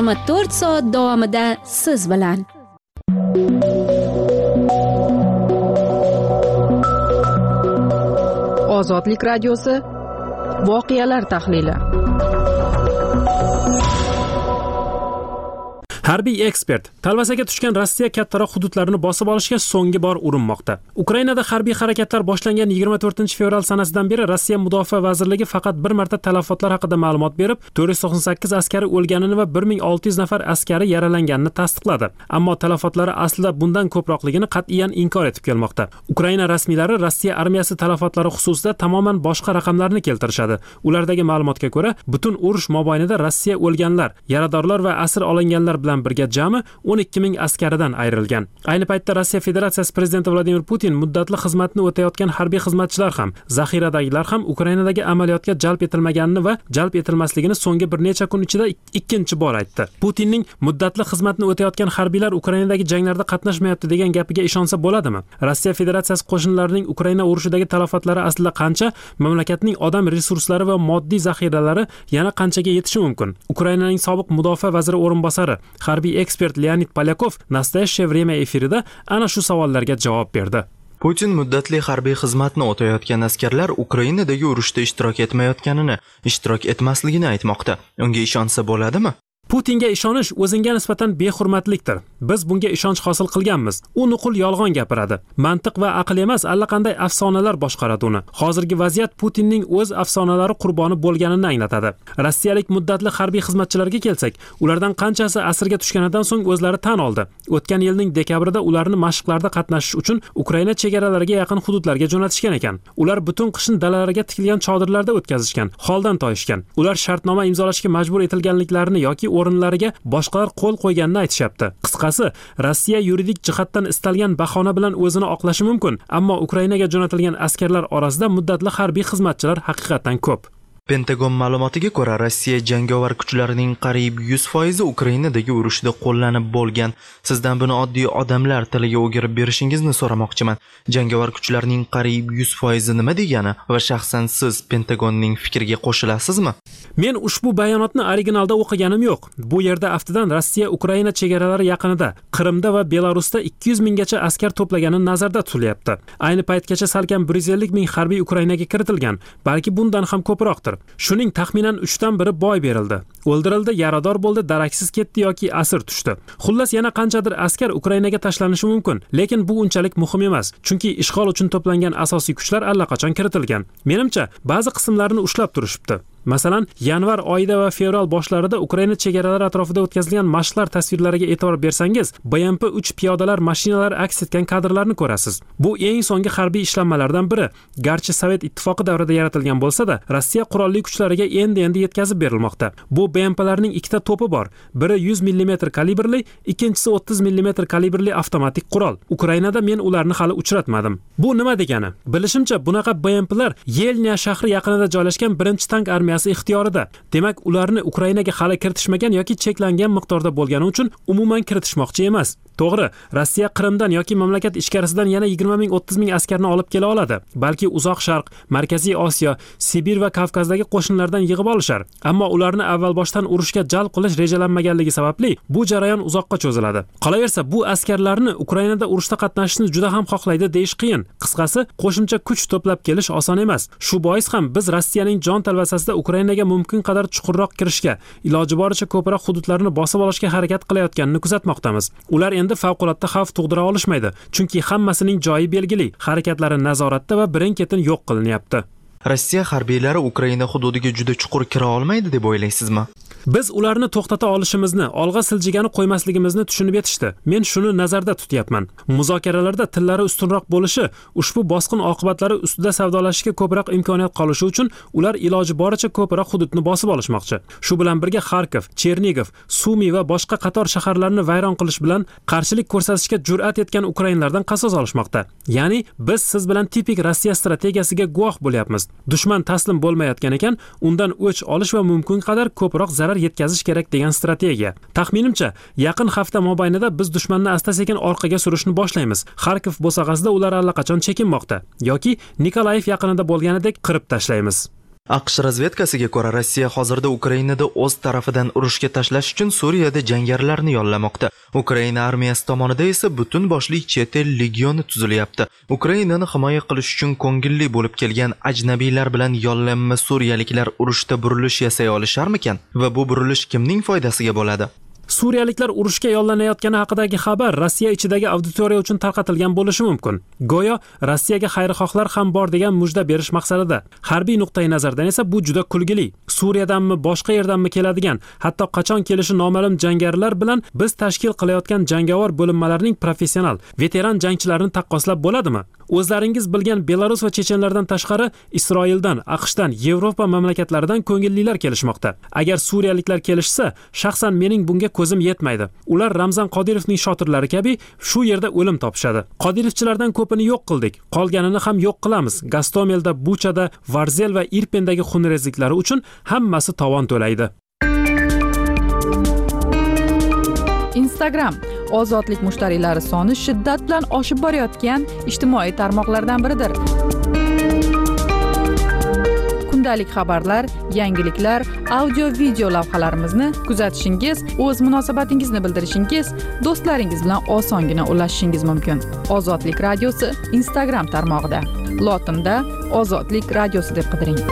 24 soat davomida siz bilan. Ozodlik radiosi voqealar tahlili. Harbiy ekspert: talvasaga tushgan Rossiya kattaroq hududlarni bosib olishga so'nggi bor urinmoqda. Ukrainada harbiy harakatlar boshlangan 24-fevral sanasidan beri Rossiya Mudofaa vazirligi faqat bir marta talafotlar haqida ma'lumot berib, 498 askari o'lganini va 1600 nafar askari yaralanganini tasdiqladi. Ammo talafotlari aslida bundan ko'proqligini qat'iyan inkor etib kelmoqda. Ukraina rasmiylari Rossiya armiyasi talafotlari xususida tamoman boshqa raqamlarni keltirishadi. Ulardagi ma'lumotga ko'ra, butun urush mobaynida Rossiya o'lganlar, yaradorlar va asir olinganlar bilan birga jami 12,000 askaridan ayrilgan. Ayni paytda Rossiya Federatsiyasi prezidenti Vladimir Putin muddatli xizmatni o'tayotgan harbiy xizmatchilar ham, zaxiradagilar ham Ukrainadagi amaliyotga jalb etilmaganini va jalb etilmasligini so'nggi bir necha kun ichida ikkinchi bor aytdi. Putinning muddatli xizmatni o'tayotgan harbiylar Ukrainadagi janglarda qatnashmayapti degan gapiga ishonsa bo'ladimi? Rossiya Federatsiyasi qo'shinlarining Ukraina urushidagi talafotlari aslida qancha, mamlakatning odam resurslari va moddiy zaxiralari yana qanchaga yetishi mumkin? Ukrainaning sobiq mudofaa vaziri o'rinbosari, harbiy ekspert Leonid Polyakov Nastoyashye время efirida ana shu savollarga javob berdi. Putin muddatli harbiy xizmatni o'tayotgan askarlar Ukrainadagi urushda ishtirok etmayotganini, ishtirok etmasligini aytmoqda. Unga ishonsa bo'ladimi? Putinga ishonish o'zingga nisbatan behurmatlikdir. Biz bunga ishonch hosil qilganmiz. U nuqul yolg'on gapiradi. Mantiq va aql emas, allaqanday afsonalar boshqaradi uni. Hozirgi vaziyat Putinning o'z afsonalari qurboni bo'lganini anglatadi. Rossiyalik muddatli harbiy xizmatchilarga kelsak, ulardan qanchasi asirga tushganidan so'ng o'zlari tan oldi. O'tgan yilning dekabrida ularni mashqlarda qatnashish uchun Ukraina chegaralariga yaqin hududlarga jo'natishgan ekan. Ular butun qishni dalalarga tikilgan chodirlarda o'tkazishgan, holdan toyishgan. Ular shartnoma imzolashga majbur etilganliklarini yoki o'rinlariga boshqalar qo'l qo'yganini aytishyapti. Qisqasi, Rossiya yuridik jihatdan istalgan bahona bilan o'zini oqlashi mumkin, ammo Ukrainaga jo'natilgan askarlar orasida muddatli harbiy xizmatchilar haqiqatan ko'p. Pentagon ma'lumotiga ko'ra, Rossiya jangovar kuchlarining qariyb 100% Ukrainadagi urushda qo'llanib bo'lgan. Sizdan buni oddiy odamlar tiliga o'girib berishingizni so'ramoqchiman. Jangovar kuchlarning qariyb 100% nima degani va shaxsan siz Pentagonning fikriga qo'shilasizmi? Men ushbu bayonotni originalda o'qiganim yo'q. Bu yerda aftidan Rossiya Ukraina chegaralari yaqinida, Qrimda va Belarusda 200 minggacha askar to'plagani nazarda tutilyapti. Ayni paytgacha salkam 150 ming harbiy Ukrainaga kiritilgan, balki bundan ham ko'proqdir. Shuning taxminan 3dan biri boy berildi. O'ldirildi, yarador bo'ldi, daraksiz ketdi yoki asir tushdi. Xullas yana qanchadir askar Ukrainaga tashlanishi mumkin, lekin bu unchalik muhim emas, chunki ishg'ol uchun to'plangan asosiy kuchlar allaqachon kiritilgan. Menimcha, ba'zi qismlarini ushlab turishibdi. Masalan, yanvar oyida va fevral boshlarida Ukraina chegaralari atrofida o'tkazilgan mashqlar tasvirlariga e'tibor bersangiz, BMP-3 piyodalar mashinalari aks etgan kadrlarni ko'rasiz. Bu eng so'nggi harbiy ishlanmalardan biri. Garchi Sovet ittifoqi davrida yaratilgan bo'lsa-da, Rossiya qurolli kuchlariga endi yetkazib berilmoqda. Bu BMPlarning ikkita to'pi bor. Biri 100 mm kalibrli, ikkinchisi 30 mm kalibrli avtomatik qurol. Ukrainada men ularni hali uchratmadim. Bu nima degani? Bilishimcha, bunaqa BMPlar Yelnya shahri yaqinida joylashgan birinchi tank armiyasi ixtiyorida. Demak, ularni Ukrainaga hali kiritishmagan yoki cheklangan miqdorda bo'lgani uchun umuman kiritishmoqchi emas. To'g'ri, Rossiya Qrimdan yoki mamlakat ichkarisidan yana 20 ming 30 ming askarni olib kela oladi. Balki Uzoq Sharq, Markaziy Osiyo, Sibir va Kavkazdagi qo'shinlardan yig'ib olishar. Ammo ularni avval boshdan urushga jalb qilish rejalanmaganligi sababli bu jarayon uzoqqa cho'ziladi. Qolaversa, bu askarlarni Ukrainada urushda qatnashishni juda ham xohlaydi deyish qiyin. Qisqasi, qo'shimcha kuch to'plab kelish oson emas. Shu bois ham biz Rossiyaning jon talvasasida Ukrainaga mumkin qadar chuqurroq kirishga, iloji boricha ko'proq hududlarni bosib olishga harakat qilayotganini kuzatmoqdamiz. Ular endi favqulodda xavf tug'dira olishmaydi, chunki hammasining joyi belgili, harakatlari nazoratda va birin-ketin yo'q qilinyapti. Rossiya harbiylari Ukraina hududiga juda chuqur kira olmaydi deb o'ylaysizmi? Biz ularni to'xtata olishimizni, olg'a siljigani qo'ymasligimizni tushunib yetishdi. Men shuni nazarda tutyapman. Muzokaralarda tillari ustunroq bo'lishi, ushbu bosqin oqibatlari ustida savdolashishga ko'proq imkoniyat qolishi uchun ular iloji boricha ko'proq hududni bosib olishmoqchi. Shu bilan birga Kharkiv, Chernigov, Sumi va boshqa qator shaharlarni vayron qilish bilan qarshilik ko'rsatishga jur'at etgan ukrainlardan qasos olishmoqda. Ya'ni biz siz bilan tipik Rossiya strategiyasiga guvoh bo'lyapmiz. Dushman taslim bo'lmayotgan ekan, undan o'ch olish va mumkin qadar ko'proq zarar yetkazish kerak degan strategiya. Taxminimcha, yaqin hafta mobaynida biz dushmanni asta-sekin orqaga surishni boshlaymiz. Kharkiv bo'sag'asida ular allaqachon chekinmoqda yoki Nikolayev yaqinida bo'lganidek qirib tashlaymiz. AQSh razvedkasiga ko'ra, Rossiya hozirda Ukrainada o'z tarafidan urushga tashlash uchun Suriyada jangarilarni yollamoqda. Ukraina armiyasi tomonidan esa butun boshli chet el legioni tuzilyapti. Ukrainani himoya qilish uchun ko'ngilli bo'lib kelgan ajnabiylar bilan yollanma suriyaliklar urushda burilish yasay olisharmikan? Va bu burilish kimning foydasiga bo'ladi? Suriyaliklar urushga yollanayotgani haqidagi xabar Rossiya ichidagi auditoriya uchun tarqatilgan bo'lishi mumkin. Go'yo Rossiyaga xayrixohlar ham bor degan mujda berish maqsadida. Harbiy nuqtai nazardan esa bu juda kulgili. Suriyadanmi, boshqa yerdanmi keladigan, hatto qachon kelishi noma'lum jangarilar bilan biz tashkil qilayotgan jangovar bo'linmalarning professional, veteran jangchilarini taqqoslab bo'ladimi? O'zlaringiz bilgan Belarus va chechenlardan tashqari Isroildan, AQShdan, Yevropa mamlakatlaridan ko'ngillilar kelishmoqda. Agar suriyaliklar kelishsa, shaxsan mening bunga ko'zim yetmaydi. Ular Ramzan Qodirovning shotirlari kabi shu yerda o'lim topishadi. Qodirovchilardan ko'pini yo'q qildik, qolganini ham yo'q qilamiz. Gastomelda, Buchada, Varzel va Irpendagi xunrezliklari uchun hammasi tovon to'laydi. Instagram ozodlik mushtariylari soni shiddat bilan oshib borayotgan ijtimoiy tarmoqlardan biridir. Kundalik xabarlar, yangiliklar, audio-video lavhalarimizni kuzatishingiz, o'z munosabatingizni bildirishingiz, do'stlaringiz bilan osongina ulashishingiz mumkin. Ozodlik radiosi Instagram tarmog'ida. Lotinda Ozodlik radiosi deb qidiring.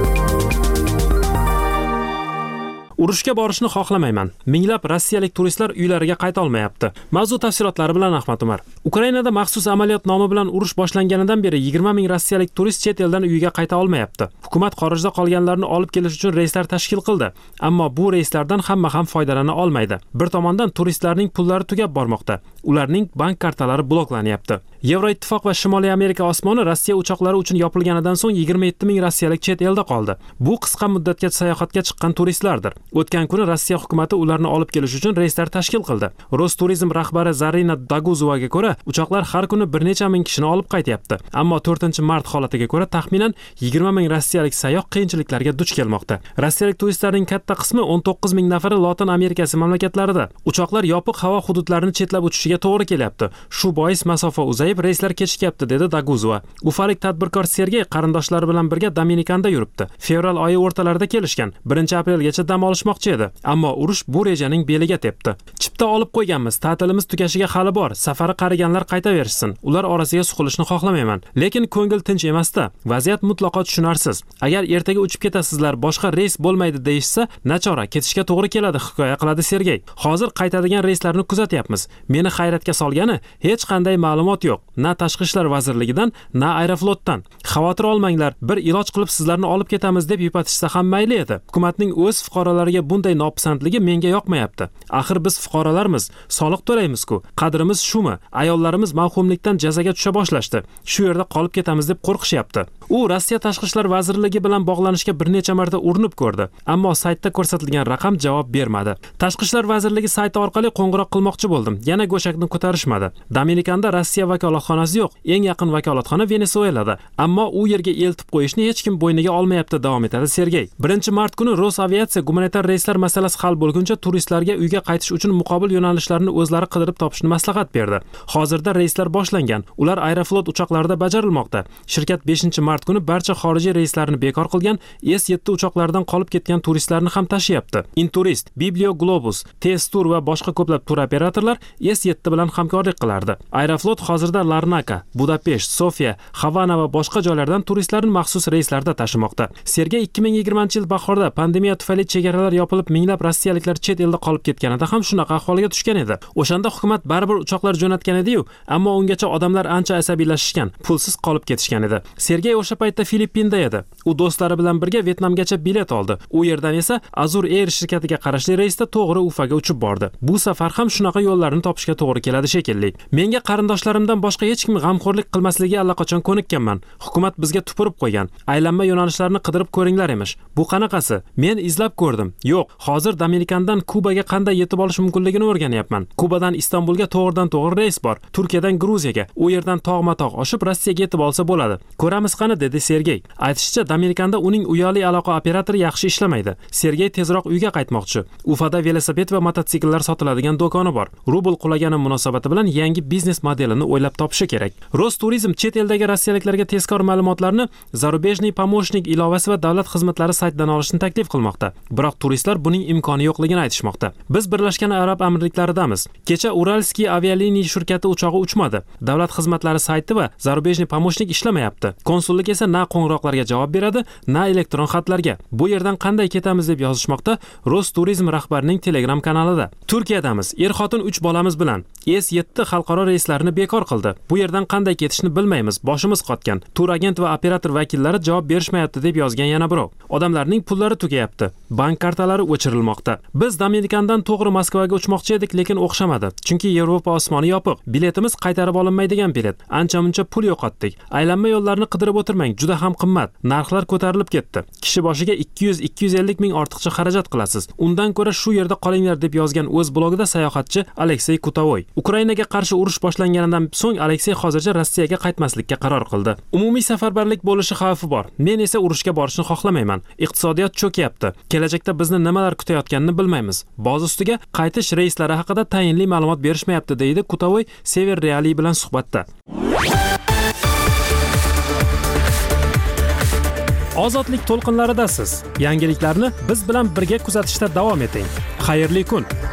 Urushga borishni xohlamayman. Minglab rossiyalik turistlar uylariga qayta olmayapti. Mavzu tafsilotlari bilan Ahmad Umar. Ukrainada maxsus amaliyot nomi bilan urush boshlanganidan beri 20 ming rossiyalik turist chet eldan uyiga qayta olmayapti. Hukumat xorijda qolganlarni olib kelish uchun reyslar tashkil qildi, ammo bu reyslardan hamma ham foydalana olmaydi. Bir tomondan turistlarning pullari tugab bormoqda. Ularning bank kartalari bloklanyapti. Yevroittifoq va Shimoliy Amerika osmoni Rossiya uchoqlari uchun yopilganidan so'ng 27 ming rossiyalik chet elda qoldi. Bu qisqa muddatga sayohatga chiqqan turistlardir. O'tgan kuni Rossiya hukumatı ularni olib kelish uchun reyslar tashkil qildi. Rosturizm rahbari Zarina Daguzovaga ko'ra, uchoqlar har kuni bir necha ming kishini olib qaytyapti. Ammo 4-mart holatiga ko'ra taxminan 20 ming rossiyalik sayyoh qiyinchiliklarga duch kelmoqda. Rossiyalik turistlarning katta qismi 19 ming nafari Lotin Amerikasi mamlakatlarida. Uchoqlar yopiq havo hududlarini chetlab uchishiga to'g'ri kelyapti. Shu bois masofa uzayib, reyslar kechikyapti, dedi Daguzova. Ufalik tadbirkor Sergey qarindoshlari bilan birga Dominikanda yuribdi. Fevral oyi o'rtalarida kelishgan. 1-aprelgacha dam olishmoqchi edi. Ammo urush bu rejaning beliga tepdi. Chipta olib qo'yganmiz, ta'tilimiz tugashiga hali bor. Safari qariganlar qaytaverishsin. Ular orasiga suqilishni xohlamayman. Lekin ko'ngil tinch emas-da. Vaziyat mutlaqo tushunarsiz. Agar ertaga uchib ketasizlar, boshqa reys bo'lmaydi deyishsa, nachora ketishga to'g'ri keladi, hikoya qiladi Sergey. Hozir qaytadigan reyslarni kuzatyapmiz. Meni hayratga solgani, hech qanday ma'lumot yo'q. Na Tashqi ishlar vazirligidan, na Aeroflotdan. Xavotir olmanglar, bir iloj qilib sizlarni olib ketamiz deb yupatishsa ham mayli edi. Hukumatning o'z fuqarolariga bunday nopisandligi menga yoqmayapti. Axir biz fuqarolarmiz, soliq to'laymiz-ku. Qadrimiz shumi? Ayollarimiz mavhumlikdan jazaga tusha boshlashdi. Shu yerda qolib ketamiz deb qo'rqishyapti. U Rossiya Tashqi ishlar vazirligi bilan bog'lanishga bir necha marta urinib ko'rdi, ammo saytda ko'rsatilgan raqam javob bermadi. Tashqi ishlar vazirligi sayti orqali qo'ng'iroq qilmoqchi bo'ldim. Yana go'shakni ko'tarishmadi. Dominikanda Rossiya vakolatxonasi yo'q. Eng yaqin vakolatxona Venesuelada. Ammo u yerga eltib qo'yishni hech kim bo'yniga olmayapti, davom etadi Sergey. 1-mart kuni Rosaviatsiya gumanitar reyslar masalasi hal bo'lguncha turistlarga uyga qaytish uchun muqobil yo'nalishlarni o'zlari qidirib topishni maslahat berdi. Hozirda reyslar boshlangan. Ular Aeroflot uchoqlarida bajarilmoqda. Shirkat 5-mart kuni barcha xorijiy reyslarni bekor qilgan, S7 uchoqlaridan qolib ketgan turistlarni ham tashiyapti. Inturist, Biblio Globus, T-Tour va boshqa ko'plab tur operatorlar S7 bilan hamkorlik qilardi. Aeroflot hozirda Larnaka, Budapesht, Sofiya, Havana va boshqa joylardan turistlarni maxsus reyslarda tashimoqda. Sergey 2020-yil bahorda pandemiya tufayli chegaralar yopilib, minglab rossiyaliklar chet elda qolib ketganida ham shunaqa ahvolga tushgan edi. O'shanda hukumat baribir uchoqlar jo'natgan edi-yu, ammo ungacha odamlar ancha asabiylashishgan, pulsiz qolib ketishgan edi. Sergey o'sha paytda Filippinda edi. U do'stlari bilan birga Vyetnamgacha bilet oldi. U yerdan esa Azur Air shirkatiga qarashli reysda to'g'ri Ufaga uchib bordi. Bu safar ham shunaqa yo'llarni topishga to'g'ri keladi shekilli. Menga qarindoshlarimdan boshqa hech kim g'amxo'rlik qilmasligiga allaqachon ko'nikkanman. Hukumat bizga tupurib qo'ygan. Aylanma yo'nalishlarni qidirib ko'ringlar emish. Bu qanaqasi? Men izlab ko'rdim. Yo'q, hozir Dominikandan Kubaga qanday yetib olish mumkinligini o'rganyapman. Kubadan Istanbulga to'g'ridan-to'g'ri reys bor. Turkiyadan Gruziyaga, u yerdan tog'ma-tog' oshib Rossiyaga yetib olsa bo'ladi. Ko'ramiz qani, dedi Sergey. Aytishicha, Dominikanda uning uyali aloqa operatori yaxshi ishlamaydi. Sergey tezroq uyga qaytmoqchi. Ufada velosiped va mototsikllar sotiladigan do'koni bor. Rubl qulagani munosabati bilan yangi biznes modelini o'ylab topishi kerak. Rosturizm chet eldagi rossiyaliklarga tezkor ma'lumotlarni Zarubejniy Pomoshnik ilovasi va davlat xizmatlari saytidan olishni taklif qilmoqda. Biroq turistlar buning imkoni yo'qligini aytishmoqda. Biz Birlashgan Arab Amirliklaridamiz. Kecha Uralskiy avialiniya shirkati uchog'i uchmadi. Davlat xizmatlari sayti va Zarubejniy Pomoshnik ishlamayapti. Konsulligi esa na qo'ng'iroqlarga javob beradi, na elektron xatlarga. Bu yerdan qanday ketamiz deb yozishmoqda Rosturizm rahbarining Telegram kanalida. Turkiyadamiz. Er-xotin 3 bolamiz bilan S7 xalqaro reyslarini bekor qildi. Bu yerdan qanday ketishni bilmaymiz, boshimiz qotgan. Turagent va operator vakillari javob berishmayapti deb yozgan yana birov. Odamlarning pullari tugayapti. Bank kartalari o'chirilmoqda. Biz Dominikandan to'g'ri Moskvaga uchmoqchi edik, lekin o'xshamadi. Chunki Yevropa osmoni yopiq. Biletimiz qaytarib olinmaydigan bilet. Ancha-muncha pul yo'qotdik. Aylanma yo'llarni qidirib o'tirmang, juda ham qimmat. Narxlar ko'tarilib ketdi. Kishi boshiga 200-250 ming ortiqcha xarajat qilasiz. Undan ko'ra shu yerda qolinglar deb yozgan o'z blogida sayohatchi Aleksey Kutavoy. Ukrainaga qarshi urush boshlanganidan so'ng Aleksey hozircha Rossiyaga qaytmaslikka qaror qildi. Umumiy safarbarlik bo'lishi xavfi bor. Men esa urushga borishni xohlamayman. Iqtisodiyot cho'kyapti. Kelajakda bizni nimalar kutayotganini bilmaymiz. Boz ustiga qaytish reyslari haqida tayinli ma'lumot berishmayapti, deydi Kutavoy Sever Reali bilan suhbatda. Ozodlik to'lqinlaridasiz. Yangiliklarni biz bilan birga kuzatishda davom eting. Xayrli kun.